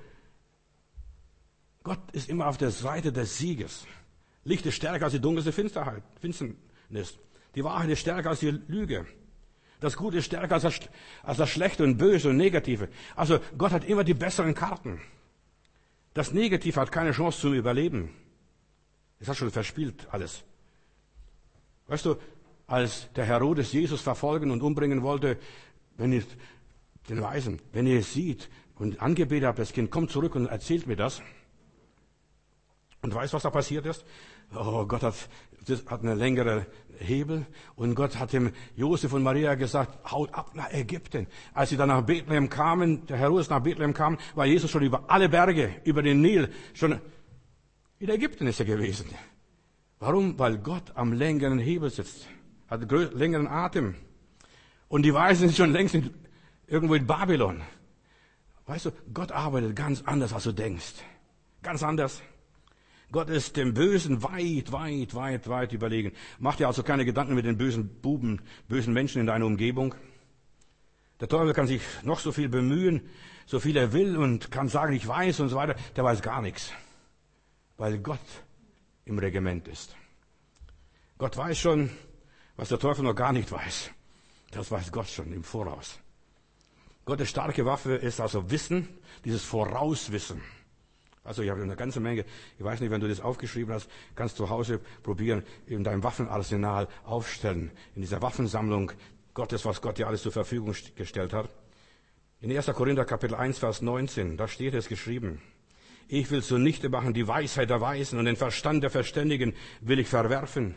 Gott ist immer auf der Seite des Sieges. Licht ist stärker als die dunkelste Finsternis. Die Wahrheit ist stärker als die Lüge. Das Gute ist stärker als das Schlechte und Böse und Negative. Also Gott hat immer die besseren Karten. Das Negative hat keine Chance zum Überleben. Es hat schon verspielt alles. Weißt du, als der Herodes Jesus verfolgen und umbringen wollte, wenn ihr den Weisen, wenn ihr es seht und angebetet habt, das Kind, kommt zurück und erzählt mir das. Und weißt, was da passiert ist? Oh, Gott hat eine längere Hebel und Gott hat dem Josef und Maria gesagt, haut ab nach Ägypten. Als sie dann nach Bethlehem kamen, der Herodes nach Bethlehem kam, war Jesus schon über alle Berge, über den Nil, schon in Ägypten ist er gewesen. Warum? Weil Gott am längeren Hebel sitzt, hat längeren Atem. Und die Weisen sind schon längst irgendwo in Babylon. Weißt du, Gott arbeitet ganz anders, als du denkst. Ganz anders. Gott ist dem Bösen weit überlegen. Mach dir also keine Gedanken mit den bösen Buben, bösen Menschen in deiner Umgebung. Der Teufel kann sich noch so viel bemühen, so viel er will und kann sagen, ich weiß und so weiter. Der weiß gar nichts, weil Gott im Regiment ist. Gott weiß schon, was der Teufel noch gar nicht weiß. Das weiß Gott schon im Voraus. Gottes starke Waffe ist also Wissen, dieses Vorauswissen. Also ich habe eine ganze Menge, ich weiß nicht, wenn du das aufgeschrieben hast, kannst du zu Hause probieren, in deinem Waffenarsenal aufstellen, in dieser Waffensammlung Gottes, was Gott dir alles zur Verfügung gestellt hat. In 1. Korinther Kapitel 1, Vers 19, da steht es geschrieben, ich will zunichte machen die Weisheit der Weisen und den Verstand der Verständigen will ich verwerfen.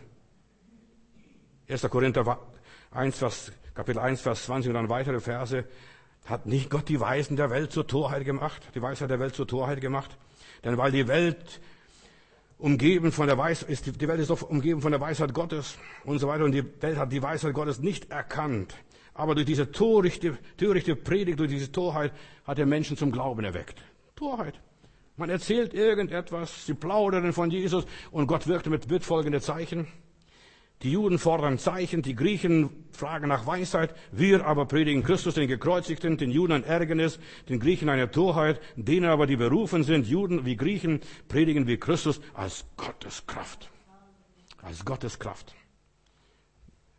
1. Korinther 1, Kapitel 1, Vers 20 und dann weitere Verse. Hat nicht Gott die Weisen der Welt zur Torheit gemacht? Die Weisheit der Welt zur Torheit gemacht? Denn weil die Welt umgeben von der Weisheit ist, die Welt ist doch umgeben von der Weisheit Gottes und so weiter. Und die Welt hat die Weisheit Gottes nicht erkannt. Aber durch diese törichte Predigt, durch diese Torheit hat er Menschen zum Glauben erweckt. Torheit. Man erzählt irgendetwas, sie plaudern von Jesus und Gott wirkte mit folgenden Zeichen. Die Juden fordern Zeichen, die Griechen fragen nach Weisheit, wir aber predigen Christus, den Gekreuzigten, den Juden ein Ärgernis, den Griechen eine Torheit, denen aber, die berufen sind, Juden wie Griechen, predigen wir Christus als Gottes Kraft. Als Gottes Kraft.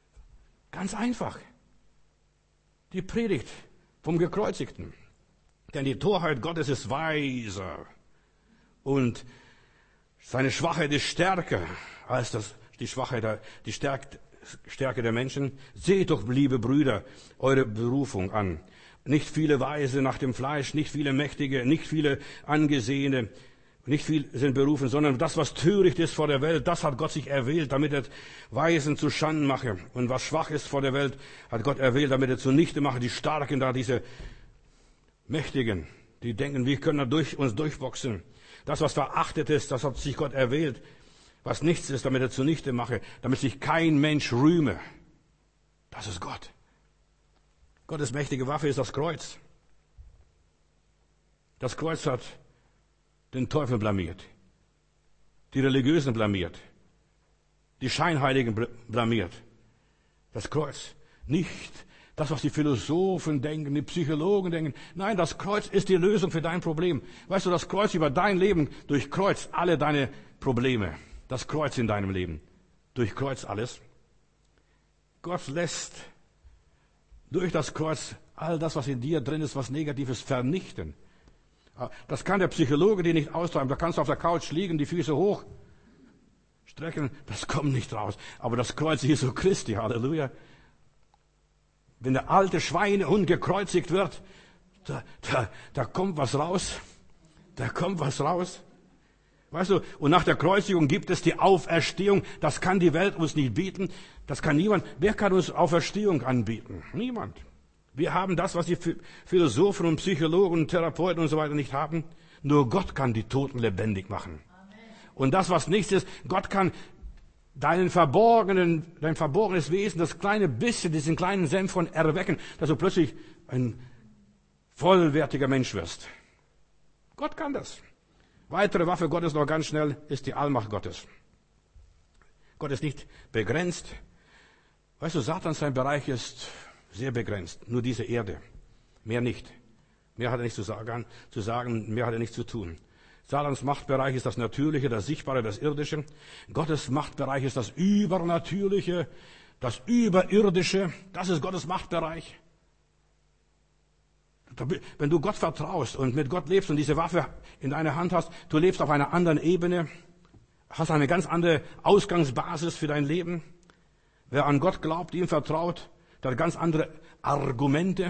Ganz einfach. Die Predigt vom Gekreuzigten, Denn die Torheit Gottes ist weiser und seine Schwachheit ist stärker als die Stärke der Menschen. Seht doch, liebe Brüder, eure Berufung an. Nicht viele Weise nach dem Fleisch, nicht viele Mächtige, nicht viele Angesehene, nicht viel sind berufen, sondern das, was töricht ist vor der Welt, das hat Gott sich erwählt, damit er Weisen zu Schanden mache. Und was schwach ist vor der Welt, hat Gott erwählt, damit er zunichte mache. Die Starken da, diese Mächtigen, die denken, wir können da uns durchboxen. Das, was verachtet ist, das hat sich Gott erwählt. Was nichts ist, damit er zunichte mache, damit sich kein Mensch rühme. Das ist Gott. Gottes mächtige Waffe ist das Kreuz. Das Kreuz hat den Teufel blamiert, die Religiösen blamiert, die Scheinheiligen blamiert. Das Kreuz, nicht das, was die Philosophen denken, die Psychologen denken. Nein, das Kreuz ist die Lösung für dein Problem. Weißt du, das Kreuz über dein Leben durchkreuzt alle deine Probleme. Das Kreuz in deinem Leben durchkreuzt alles. Gott lässt durch das Kreuz all das, was in dir drin ist, was Negatives, vernichten. Das kann der Psychologe dir nicht austreiben. Da kannst du auf der Couch liegen, die Füße hoch strecken, das kommt nicht raus. Aber das Kreuz Jesu Christi, Halleluja. Wenn der alte Schweinehund gekreuzigt wird, da kommt was raus. Da kommt was raus. Weißt du, und nach der Kreuzigung gibt es die Auferstehung. Das kann die Welt uns nicht bieten. Das kann niemand. Wer kann uns Auferstehung anbieten? Niemand. Wir haben das, was die Philosophen und Psychologen und Therapeuten und so weiter nicht haben. Nur Gott kann die Toten lebendig machen. Amen. Und das, was nichts ist, Gott kann dein verborgenes Wesen, das kleine bisschen, diesen kleinen Senf von erwecken, dass du plötzlich ein vollwertiger Mensch wirst. Gott kann das. Weitere Waffe Gottes noch ganz schnell ist die Allmacht Gottes. Gott ist nicht begrenzt. Weißt du, Satans sein Bereich ist sehr begrenzt. Nur diese Erde. Mehr nicht. Mehr hat er nicht zu sagen, mehr hat er nicht zu tun. Satans Machtbereich ist das Natürliche, das Sichtbare, das Irdische. Gottes Machtbereich ist das Übernatürliche, das Überirdische. Das ist Gottes Machtbereich. Wenn du Gott vertraust und mit Gott lebst und diese Waffe in deiner Hand hast, du lebst auf einer anderen Ebene, hast eine ganz andere Ausgangsbasis für dein Leben. Wer an Gott glaubt, ihm vertraut, der hat ganz andere Argumente,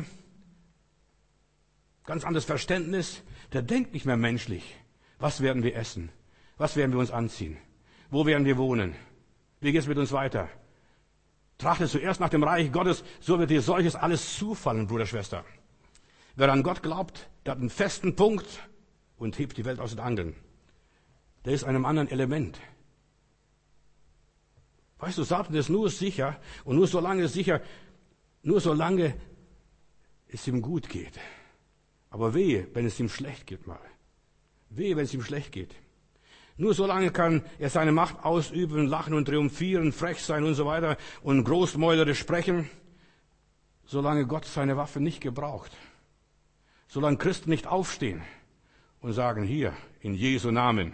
ganz anderes Verständnis. Der denkt nicht mehr menschlich. Was werden wir essen? Was werden wir uns anziehen? Wo werden wir wohnen? Wie geht es mit uns weiter? Trachte zuerst nach dem Reich Gottes, so wird dir solches alles zufallen, Bruder, Schwester. Wer an Gott glaubt, der hat einen festen Punkt und hebt die Welt aus den Angeln. Der ist einem anderen Element. Weißt du, Satan ist nur sicher und nur so lange es ihm gut geht. Aber wehe, wenn es ihm schlecht geht mal. Wehe, wenn es ihm schlecht geht. Nur so lange kann er seine Macht ausüben, lachen und triumphieren, frech sein und so weiter und großmäulerisch sprechen, solange Gott seine Waffe nicht gebraucht. Solange Christen nicht aufstehen und sagen, hier, in Jesu Namen.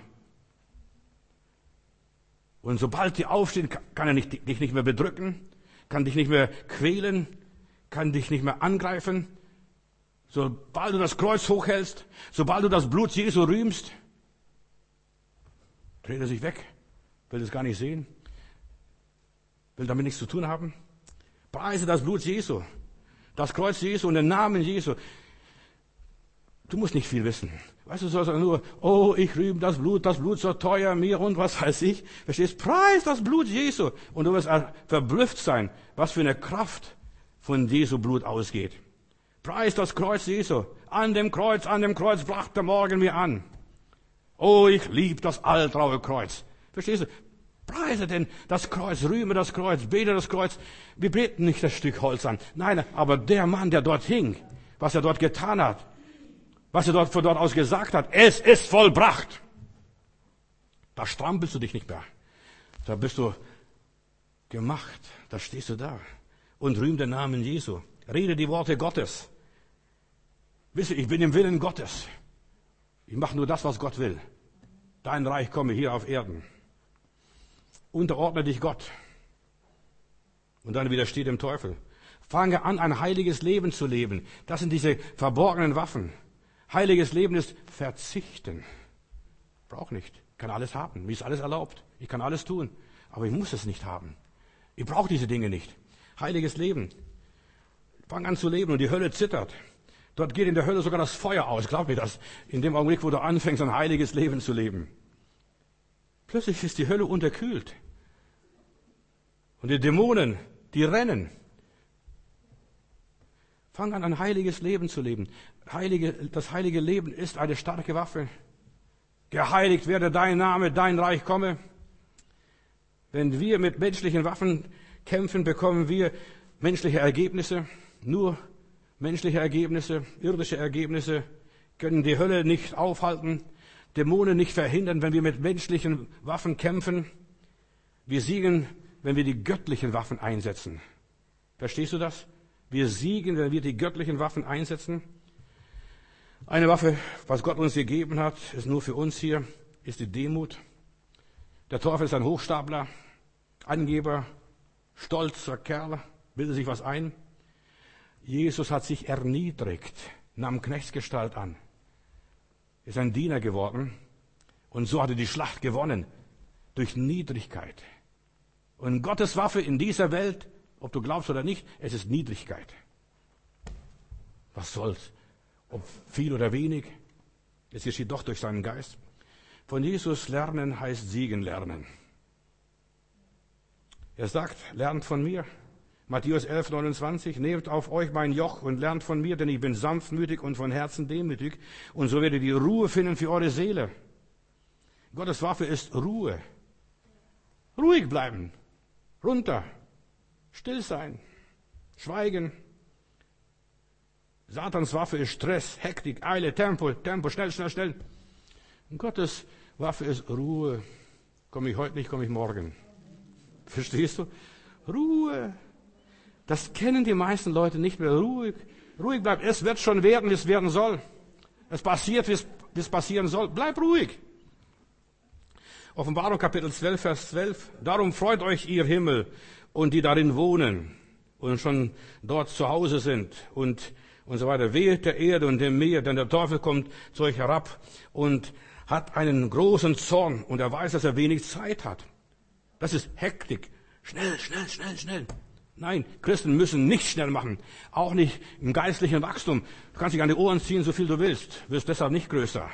Und sobald die aufstehen, kann er dich nicht mehr bedrücken, kann dich nicht mehr quälen, kann dich nicht mehr angreifen. Sobald du das Kreuz hochhältst, sobald du das Blut Jesu rühmst, dreht er sich weg, will das gar nicht sehen, will damit nichts zu tun haben. Preise das Blut Jesu, das Kreuz Jesu und den Namen Jesu. Du musst nicht viel wissen. Weißt du, sollst nur, oh, ich rühme das Blut so teuer mir und was weiß ich. Verstehst? Preis das Blut Jesu. Und du wirst verblüfft sein, was für eine Kraft von Jesu Blut ausgeht. Preis das Kreuz Jesu. An dem Kreuz brachte der Morgen mir an. Oh, ich liebe das altraue Kreuz. Verstehst du? Preise denn das Kreuz, rühme das Kreuz, bete das Kreuz. Wir beten nicht das Stück Holz an. Nein, aber der Mann, der dort hing, was er dort getan hat, was er von dort aus gesagt hat, es ist vollbracht. Da strampelst du dich nicht mehr. Da bist du gemacht. Da stehst du da und rühm den Namen Jesu. Rede die Worte Gottes. Wisse, ich bin im Willen Gottes. Ich mache nur das, was Gott will. Dein Reich komme hier auf Erden. Unterordne dich Gott. Und dann widersteht dem Teufel. Fange an, ein heiliges Leben zu leben. Das sind diese verborgenen Waffen. Heiliges Leben ist verzichten. Brauch nicht. Ich kann alles haben. Mir ist alles erlaubt. Ich kann alles tun. Aber ich muss es nicht haben. Ich brauche diese Dinge nicht. Heiliges Leben. Fang an zu leben und die Hölle zittert. Dort geht in der Hölle sogar das Feuer aus. Glaub mir das. In dem Augenblick, wo du anfängst, ein heiliges Leben zu leben. Plötzlich ist die Hölle unterkühlt. Und die Dämonen, die rennen. Fang an, ein heiliges Leben zu leben. Das heilige Leben ist eine starke Waffe. Geheiligt werde dein Name, dein Reich komme. Wenn wir mit menschlichen Waffen kämpfen, bekommen wir menschliche Ergebnisse. Nur menschliche Ergebnisse, irdische Ergebnisse können die Hölle nicht aufhalten, Dämonen nicht verhindern, wenn wir mit menschlichen Waffen kämpfen. Wir siegen, wenn wir die göttlichen Waffen einsetzen. Verstehst du das? Wir siegen, wenn wir die göttlichen Waffen einsetzen. Eine Waffe, was Gott uns gegeben hat, ist nur für uns hier, ist die Demut. Der Teufel ist ein Hochstapler, Angeber, stolzer Kerl, bildet sich was ein. Jesus hat sich erniedrigt, nahm Knechtsgestalt an, ist ein Diener geworden und so hat er die Schlacht gewonnen, durch Niedrigkeit. Und Gottes Waffe in dieser Welt, ob du glaubst oder nicht, es ist Niedrigkeit. Was soll's? Ob viel oder wenig, es geschieht doch durch seinen Geist. Von Jesus lernen heißt siegen lernen. Er sagt, lernt von mir. Matthäus 11,29, nehmt auf euch mein Joch und lernt von mir, denn ich bin sanftmütig und von Herzen demütig, und so werdet ihr Ruhe finden für eure Seele. Gottes Waffe ist Ruhe. Ruhig bleiben, runter, still sein, schweigen. Satans Waffe ist Stress, Hektik, Eile, Tempo, schnell. Und Gottes Waffe ist Ruhe. Komme ich heute nicht, komme ich morgen. Verstehst du? Ruhe. Das kennen die meisten Leute nicht mehr. Ruhig bleiben. Es wird schon werden, wie es werden soll. Es passiert, wie es passieren soll. Bleib ruhig. Offenbarung Kapitel 12, Vers 12. Darum freut euch, ihr Himmel, und die darin wohnen und schon dort zu Hause sind und so weiter. Wehe der Erde und dem Meer, denn der Teufel kommt zu euch herab und hat einen großen Zorn und er weiß, dass er wenig Zeit hat. Das ist Hektik. Schnell. Nein, Christen müssen nicht schnell machen. Auch nicht im geistlichen Wachstum. Du kannst dich an die Ohren ziehen, so viel du willst. Wirst deshalb nicht größer.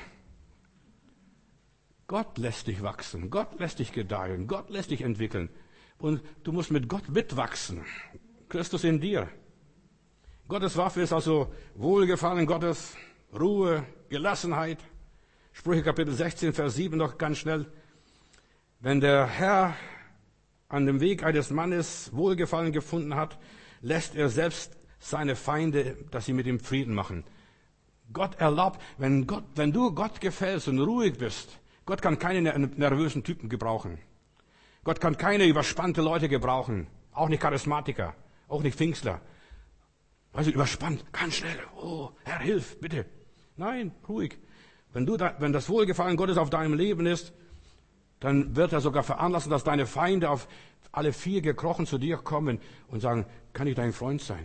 Gott lässt dich wachsen. Gott lässt dich gedeihen. Gott lässt dich entwickeln. Und du musst mit Gott mitwachsen. Christus in dir. Gottes Waffe ist also Wohlgefallen Gottes, Ruhe, Gelassenheit. Sprüche Kapitel 16, Vers 7 noch ganz schnell. Wenn der Herr an dem Weg eines Mannes Wohlgefallen gefunden hat, lässt er selbst seine Feinde, dass sie mit ihm Frieden machen. Gott erlaubt, wenn du Gott gefällst und ruhig bist, Gott kann keine nervösen Typen gebrauchen. Gott kann keine überspannte Leute gebrauchen. Auch nicht Charismatiker, auch nicht Pfingstler. Also überspannt, ganz schnell. Oh, Herr, hilf, bitte. Nein, ruhig. Wenn das Wohlgefallen Gottes auf deinem Leben ist, dann wird er sogar veranlassen, dass deine Feinde auf alle vier gekrochen zu dir kommen und sagen, kann ich dein Freund sein?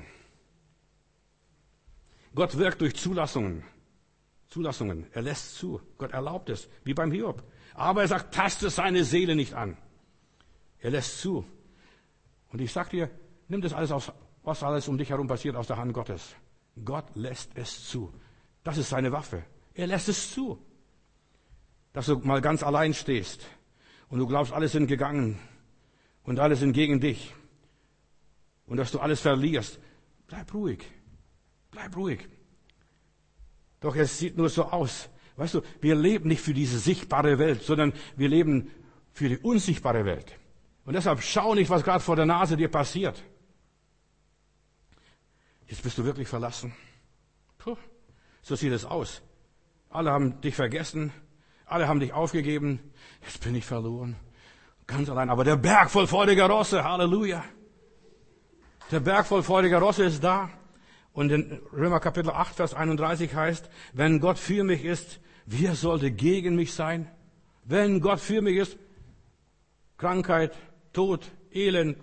Gott wirkt durch Zulassungen. Er lässt zu. Gott erlaubt es, wie beim Hiob. Aber er sagt, taste seine Seele nicht an. Er lässt zu. Und ich sag dir, nimm das alles was alles um dich herum passiert, aus der Hand Gottes. Gott lässt es zu. Das ist seine Waffe. Er lässt es zu. Dass du mal ganz allein stehst und du glaubst, alle sind gegangen und alle sind gegen dich und dass du alles verlierst. Bleib ruhig. Doch es sieht nur so aus. Weißt du, wir leben nicht für diese sichtbare Welt, sondern wir leben für die unsichtbare Welt. Und deshalb schau nicht, was gerade vor der Nase dir passiert. Jetzt bist du wirklich verlassen. Puh, so sieht es aus. Alle haben dich vergessen. Alle haben dich aufgegeben. Jetzt bin ich verloren. Ganz allein. Aber der Berg voll freudiger Rosse. Halleluja. Der Berg voll freudiger Rosse ist da. Und in Römer Kapitel 8, Vers 31 heißt, wenn Gott für mich ist, wer sollte gegen mich sein? Wenn Gott für mich ist, Krankheit, Tod, Elend,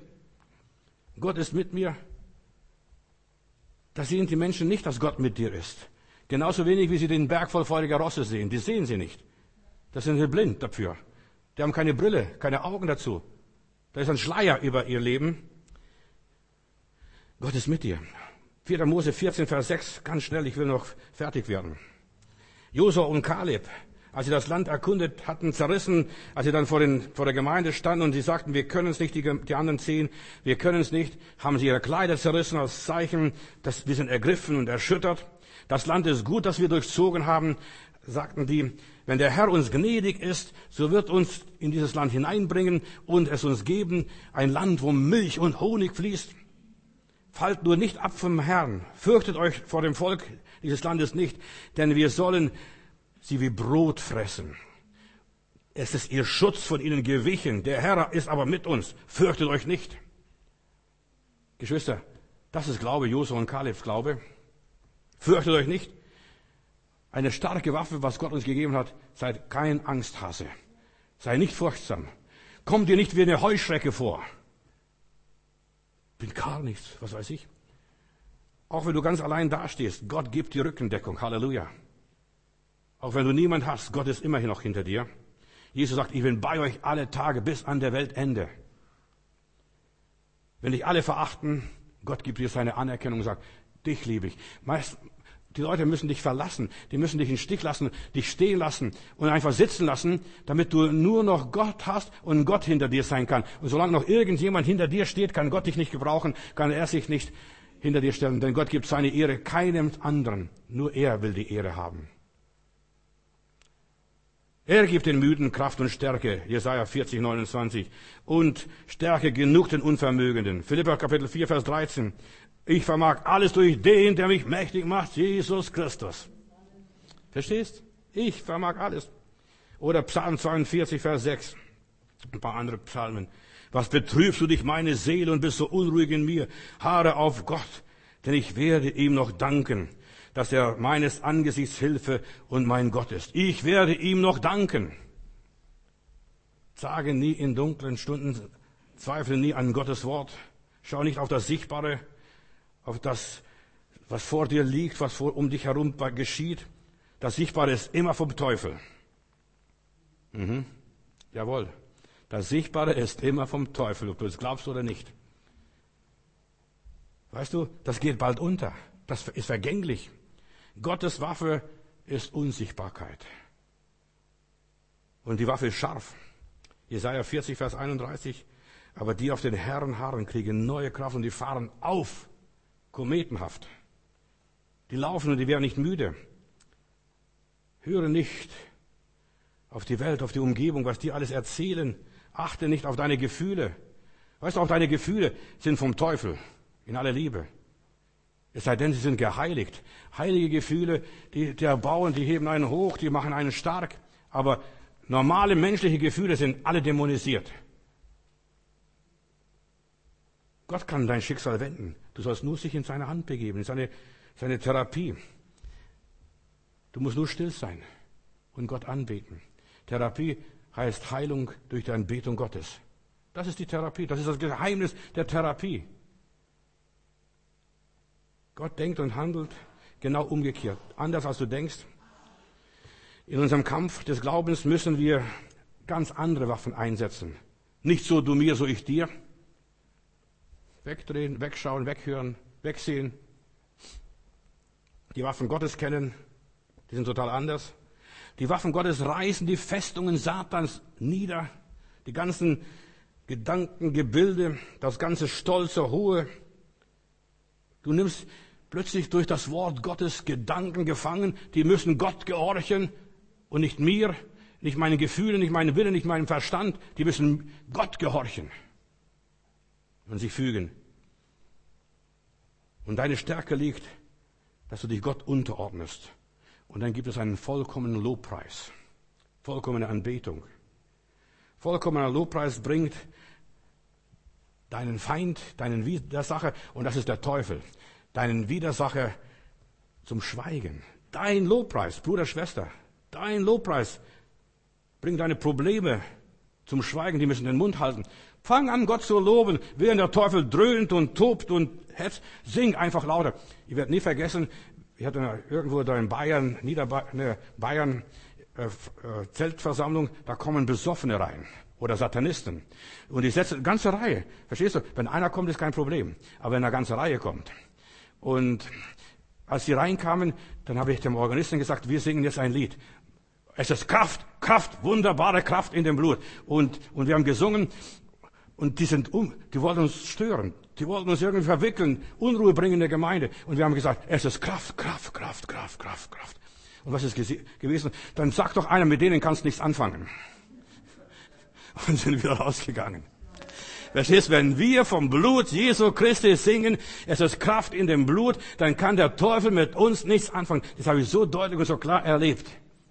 Gott ist mit mir. Da sehen die Menschen nicht, dass Gott mit dir ist. Genauso wenig, wie sie den Berg voll feuriger Rosse sehen. Die sehen sie nicht. Das sind sie blind dafür. Die haben keine Brille, keine Augen dazu. Da ist ein Schleier über ihr Leben. Gott ist mit dir. 4. Mose 14, Vers 6, ganz schnell, ich will noch fertig werden. Josua und Kaleb, als sie das Land erkundet hatten, zerrissen, als sie dann vor der Gemeinde standen und sie sagten, wir können es nicht, die anderen 10, wir können es nicht, haben sie ihre Kleider zerrissen als Zeichen, dass wir sind ergriffen und erschüttert. Das Land ist gut, das wir durchzogen haben, sagten die. Wenn der Herr uns gnädig ist, so wird uns in dieses Land hineinbringen und es uns geben, ein Land, wo Milch und Honig fließt. Fallt nur nicht ab vom Herrn. Fürchtet euch vor dem Volk dieses Landes nicht, denn wir sollen sie wie Brot fressen. Es ist ihr Schutz von ihnen gewichen. Der Herr ist aber mit uns. Fürchtet euch nicht. Geschwister, das ist Glaube, Josua und Kalebs Glaube. Fürchtet euch nicht. Eine starke Waffe, was Gott uns gegeben hat. Seid kein Angsthase. Sei nicht furchtsam. Kommt dir nicht wie eine Heuschrecke vor. Bin gar nichts, was weiß ich. Auch wenn du ganz allein dastehst, Gott gibt die Rückendeckung. Halleluja. Auch wenn du niemand hast, Gott ist immerhin noch hinter dir. Jesus sagt, ich bin bei euch alle Tage bis an der Weltende. Wenn dich alle verachten, Gott gibt dir seine Anerkennung und sagt, dich liebe ich. Die Leute müssen dich verlassen, die müssen dich in den Stich lassen, dich stehen lassen und einfach sitzen lassen, damit du nur noch Gott hast und Gott hinter dir sein kann. Und solange noch irgendjemand hinter dir steht, kann Gott dich nicht gebrauchen, kann er sich nicht hinter dir stellen, denn Gott gibt seine Ehre keinem anderen, nur er will die Ehre haben. Er gibt den Müden Kraft und Stärke, Jesaja 40, 29, und Stärke genug den Unvermögenden. Philipper Kapitel 4, Vers 13. Ich vermag alles durch den, der mich mächtig macht, Jesus Christus. Verstehst? Ich vermag alles. Oder Psalm 42, Vers 6. Ein paar andere Psalmen. Was betrübst du dich, meine Seele, und bist so unruhig in mir? Harre auf Gott, denn ich werde ihm noch danken, dass er meines Angesichts Hilfe und mein Gott ist. Ich werde ihm noch danken. Sage nie in dunklen Stunden, zweifle nie an Gottes Wort. Schau nicht auf das Sichtbare, auf das, was vor dir liegt, was um dich herum geschieht. Das Sichtbare ist immer vom Teufel. Jawohl. Das Sichtbare ist immer vom Teufel, ob du es glaubst oder nicht. Weißt du, das geht bald unter. Das ist vergänglich. Gottes Waffe ist Unsichtbarkeit. Und die Waffe ist scharf. Jesaja 40, Vers 31. Aber die auf den Herrn harren, kriegen neue Kraft und die fahren auf. Kometenhaft. Die laufen und die werden nicht müde. Höre nicht auf die Welt, auf die Umgebung, was die alles erzählen. Achte nicht auf deine Gefühle. Weißt du, auch deine Gefühle sind vom Teufel. In aller Liebe. Es sei denn, sie sind geheiligt. Heilige Gefühle, die erbauen, die heben einen hoch, die machen einen stark. Aber normale menschliche Gefühle sind alle dämonisiert. Gott kann dein Schicksal wenden. Du sollst nur sich in seine Hand begeben, in seine Therapie. Du musst nur still sein und Gott anbeten. Therapie heißt Heilung durch die Anbetung Gottes. Das ist die Therapie, das ist das Geheimnis der Therapie. Gott denkt und handelt genau umgekehrt, anders als du denkst. In unserem Kampf des Glaubens müssen wir ganz andere Waffen einsetzen. Nicht so du mir, so ich dir. Wegdrehen, wegschauen, weghören, wegsehen. Die Waffen Gottes kennen, die sind total anders. Die Waffen Gottes reißen die Festungen Satans nieder. Die ganzen Gedankengebilde, das ganze stolze, hohe. Du nimmst plötzlich durch das Wort Gottes Gedanken gefangen, die müssen Gott gehorchen und nicht mir, nicht meinen Gefühlen, nicht meinen Willen, nicht meinem Verstand. Die müssen Gott gehorchen und sich fügen. Und deine Stärke liegt, dass du dich Gott unterordnest. Und dann gibt es einen vollkommenen Lobpreis, vollkommene Anbetung. Vollkommener Lobpreis bringt deinen Feind, deinen Widersacher, und das ist der Teufel, deinen Widersacher zum Schweigen. Dein Lobpreis, Bruder, Schwester, dein Lobpreis bringt deine Probleme zum Schweigen, die müssen den Mund halten. Fang an, Gott zu loben, während der Teufel dröhnt und tobt und hetzt. Sing einfach lauter. Ich werde nie vergessen, ich hatte irgendwo da in Bayern, Bayern, Zeltversammlung, da kommen Besoffene rein. Oder Satanisten. Und die setzen eine ganze Reihe. Verstehst du? Wenn einer kommt, ist kein Problem. Aber wenn eine ganze Reihe kommt. Und als sie reinkamen, dann habe ich dem Organisten gesagt, wir singen jetzt ein Lied. Es ist Kraft, Kraft, wunderbare Kraft in dem Blut. Und wir haben gesungen. Und die wollten uns stören. Die wollten uns irgendwie verwickeln. Unruhe bringen in der Gemeinde. Und wir haben gesagt, es ist Kraft, Kraft, Kraft, Kraft, Kraft, Kraft. Und was ist gewesen? Dann sagt doch einer, mit denen kannst du nichts anfangen. Und sind wieder rausgegangen. Verstehst du, wenn wir vom Blut Jesu Christi singen, es ist Kraft in dem Blut, dann kann der Teufel mit uns nichts anfangen. Das habe ich so deutlich und so klar erlebt.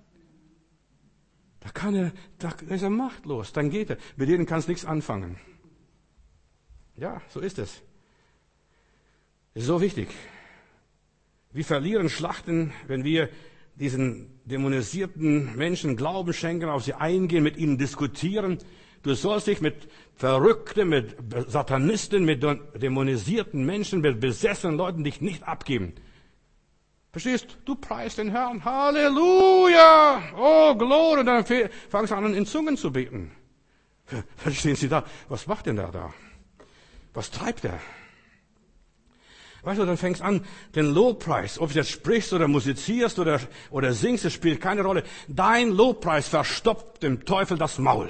Da ist er machtlos, dann geht er. Mit denen kannst du nichts anfangen. Ja, so ist es. Das ist so wichtig. Wir verlieren Schlachten, wenn wir diesen dämonisierten Menschen Glauben schenken, auf sie eingehen, mit ihnen diskutieren. Du sollst dich mit Verrückten, mit Satanisten, mit dämonisierten Menschen, mit besessenen Leuten dich nicht abgeben. Verstehst? Du preist den Herrn. Halleluja! Oh, Glory! Und dann fangst du an, in Zungen zu beten. Verstehen Sie da? Was macht denn der da? Was treibt er? Weißt du, dann fängst an, den Lobpreis, ob du jetzt sprichst oder musizierst oder singst, das spielt keine Rolle. Dein Lobpreis verstopft dem Teufel das Maul.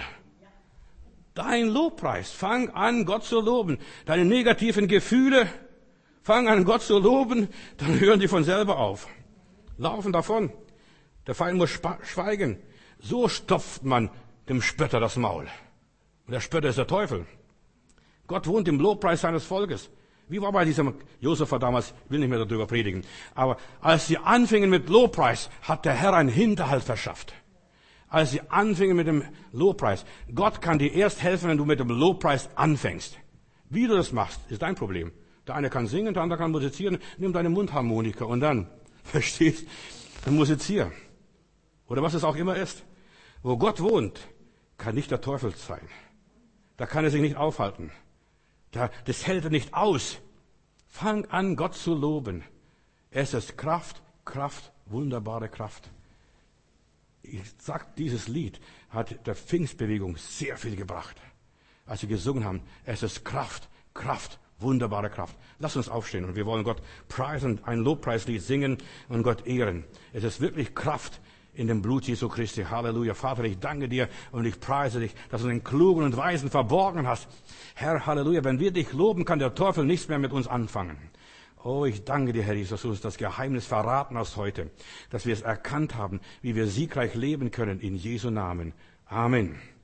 Dein Lobpreis, fang an, Gott zu loben. Deine negativen Gefühle, fang an, Gott zu loben, dann hören die von selber auf. Laufen davon. Der Feind muss schweigen. So stopft man dem Spötter das Maul. Und der Spötter ist der Teufel. Gott wohnt im Lobpreis seines Volkes. Wie war bei diesem Josef damals, ich will nicht mehr darüber predigen. Aber als sie anfingen mit Lobpreis, hat der Herr einen Hinterhalt verschafft. Als sie anfingen mit dem Lobpreis. Gott kann dir erst helfen, wenn du mit dem Lobpreis anfängst. Wie du das machst, ist dein Problem. Der eine kann singen, der andere kann musizieren. Nimm deine Mundharmonika und dann, verstehst, dann musizier. Oder was es auch immer ist. Wo Gott wohnt, kann nicht der Teufel sein. Da kann er sich nicht aufhalten. Das hält er nicht aus. Fang an, Gott zu loben. Es ist Kraft, Kraft, wunderbare Kraft. Ich sag, dieses Lied hat der Pfingstbewegung sehr viel gebracht. Als sie gesungen haben, es ist Kraft, Kraft, wunderbare Kraft. Lass uns aufstehen und wir wollen Gott preisen, ein Lobpreislied singen und Gott ehren. Es ist wirklich Kraft in dem Blut Jesu Christi. Halleluja. Vater, ich danke dir und ich preise dich, dass du den Klugen und Weisen verborgen hast. Herr, Halleluja, wenn wir dich loben, kann der Teufel nichts mehr mit uns anfangen. Oh, ich danke dir, Herr Jesus, dass du uns das Geheimnis verraten hast heute, dass wir es erkannt haben, wie wir siegreich leben können in Jesu Namen. Amen.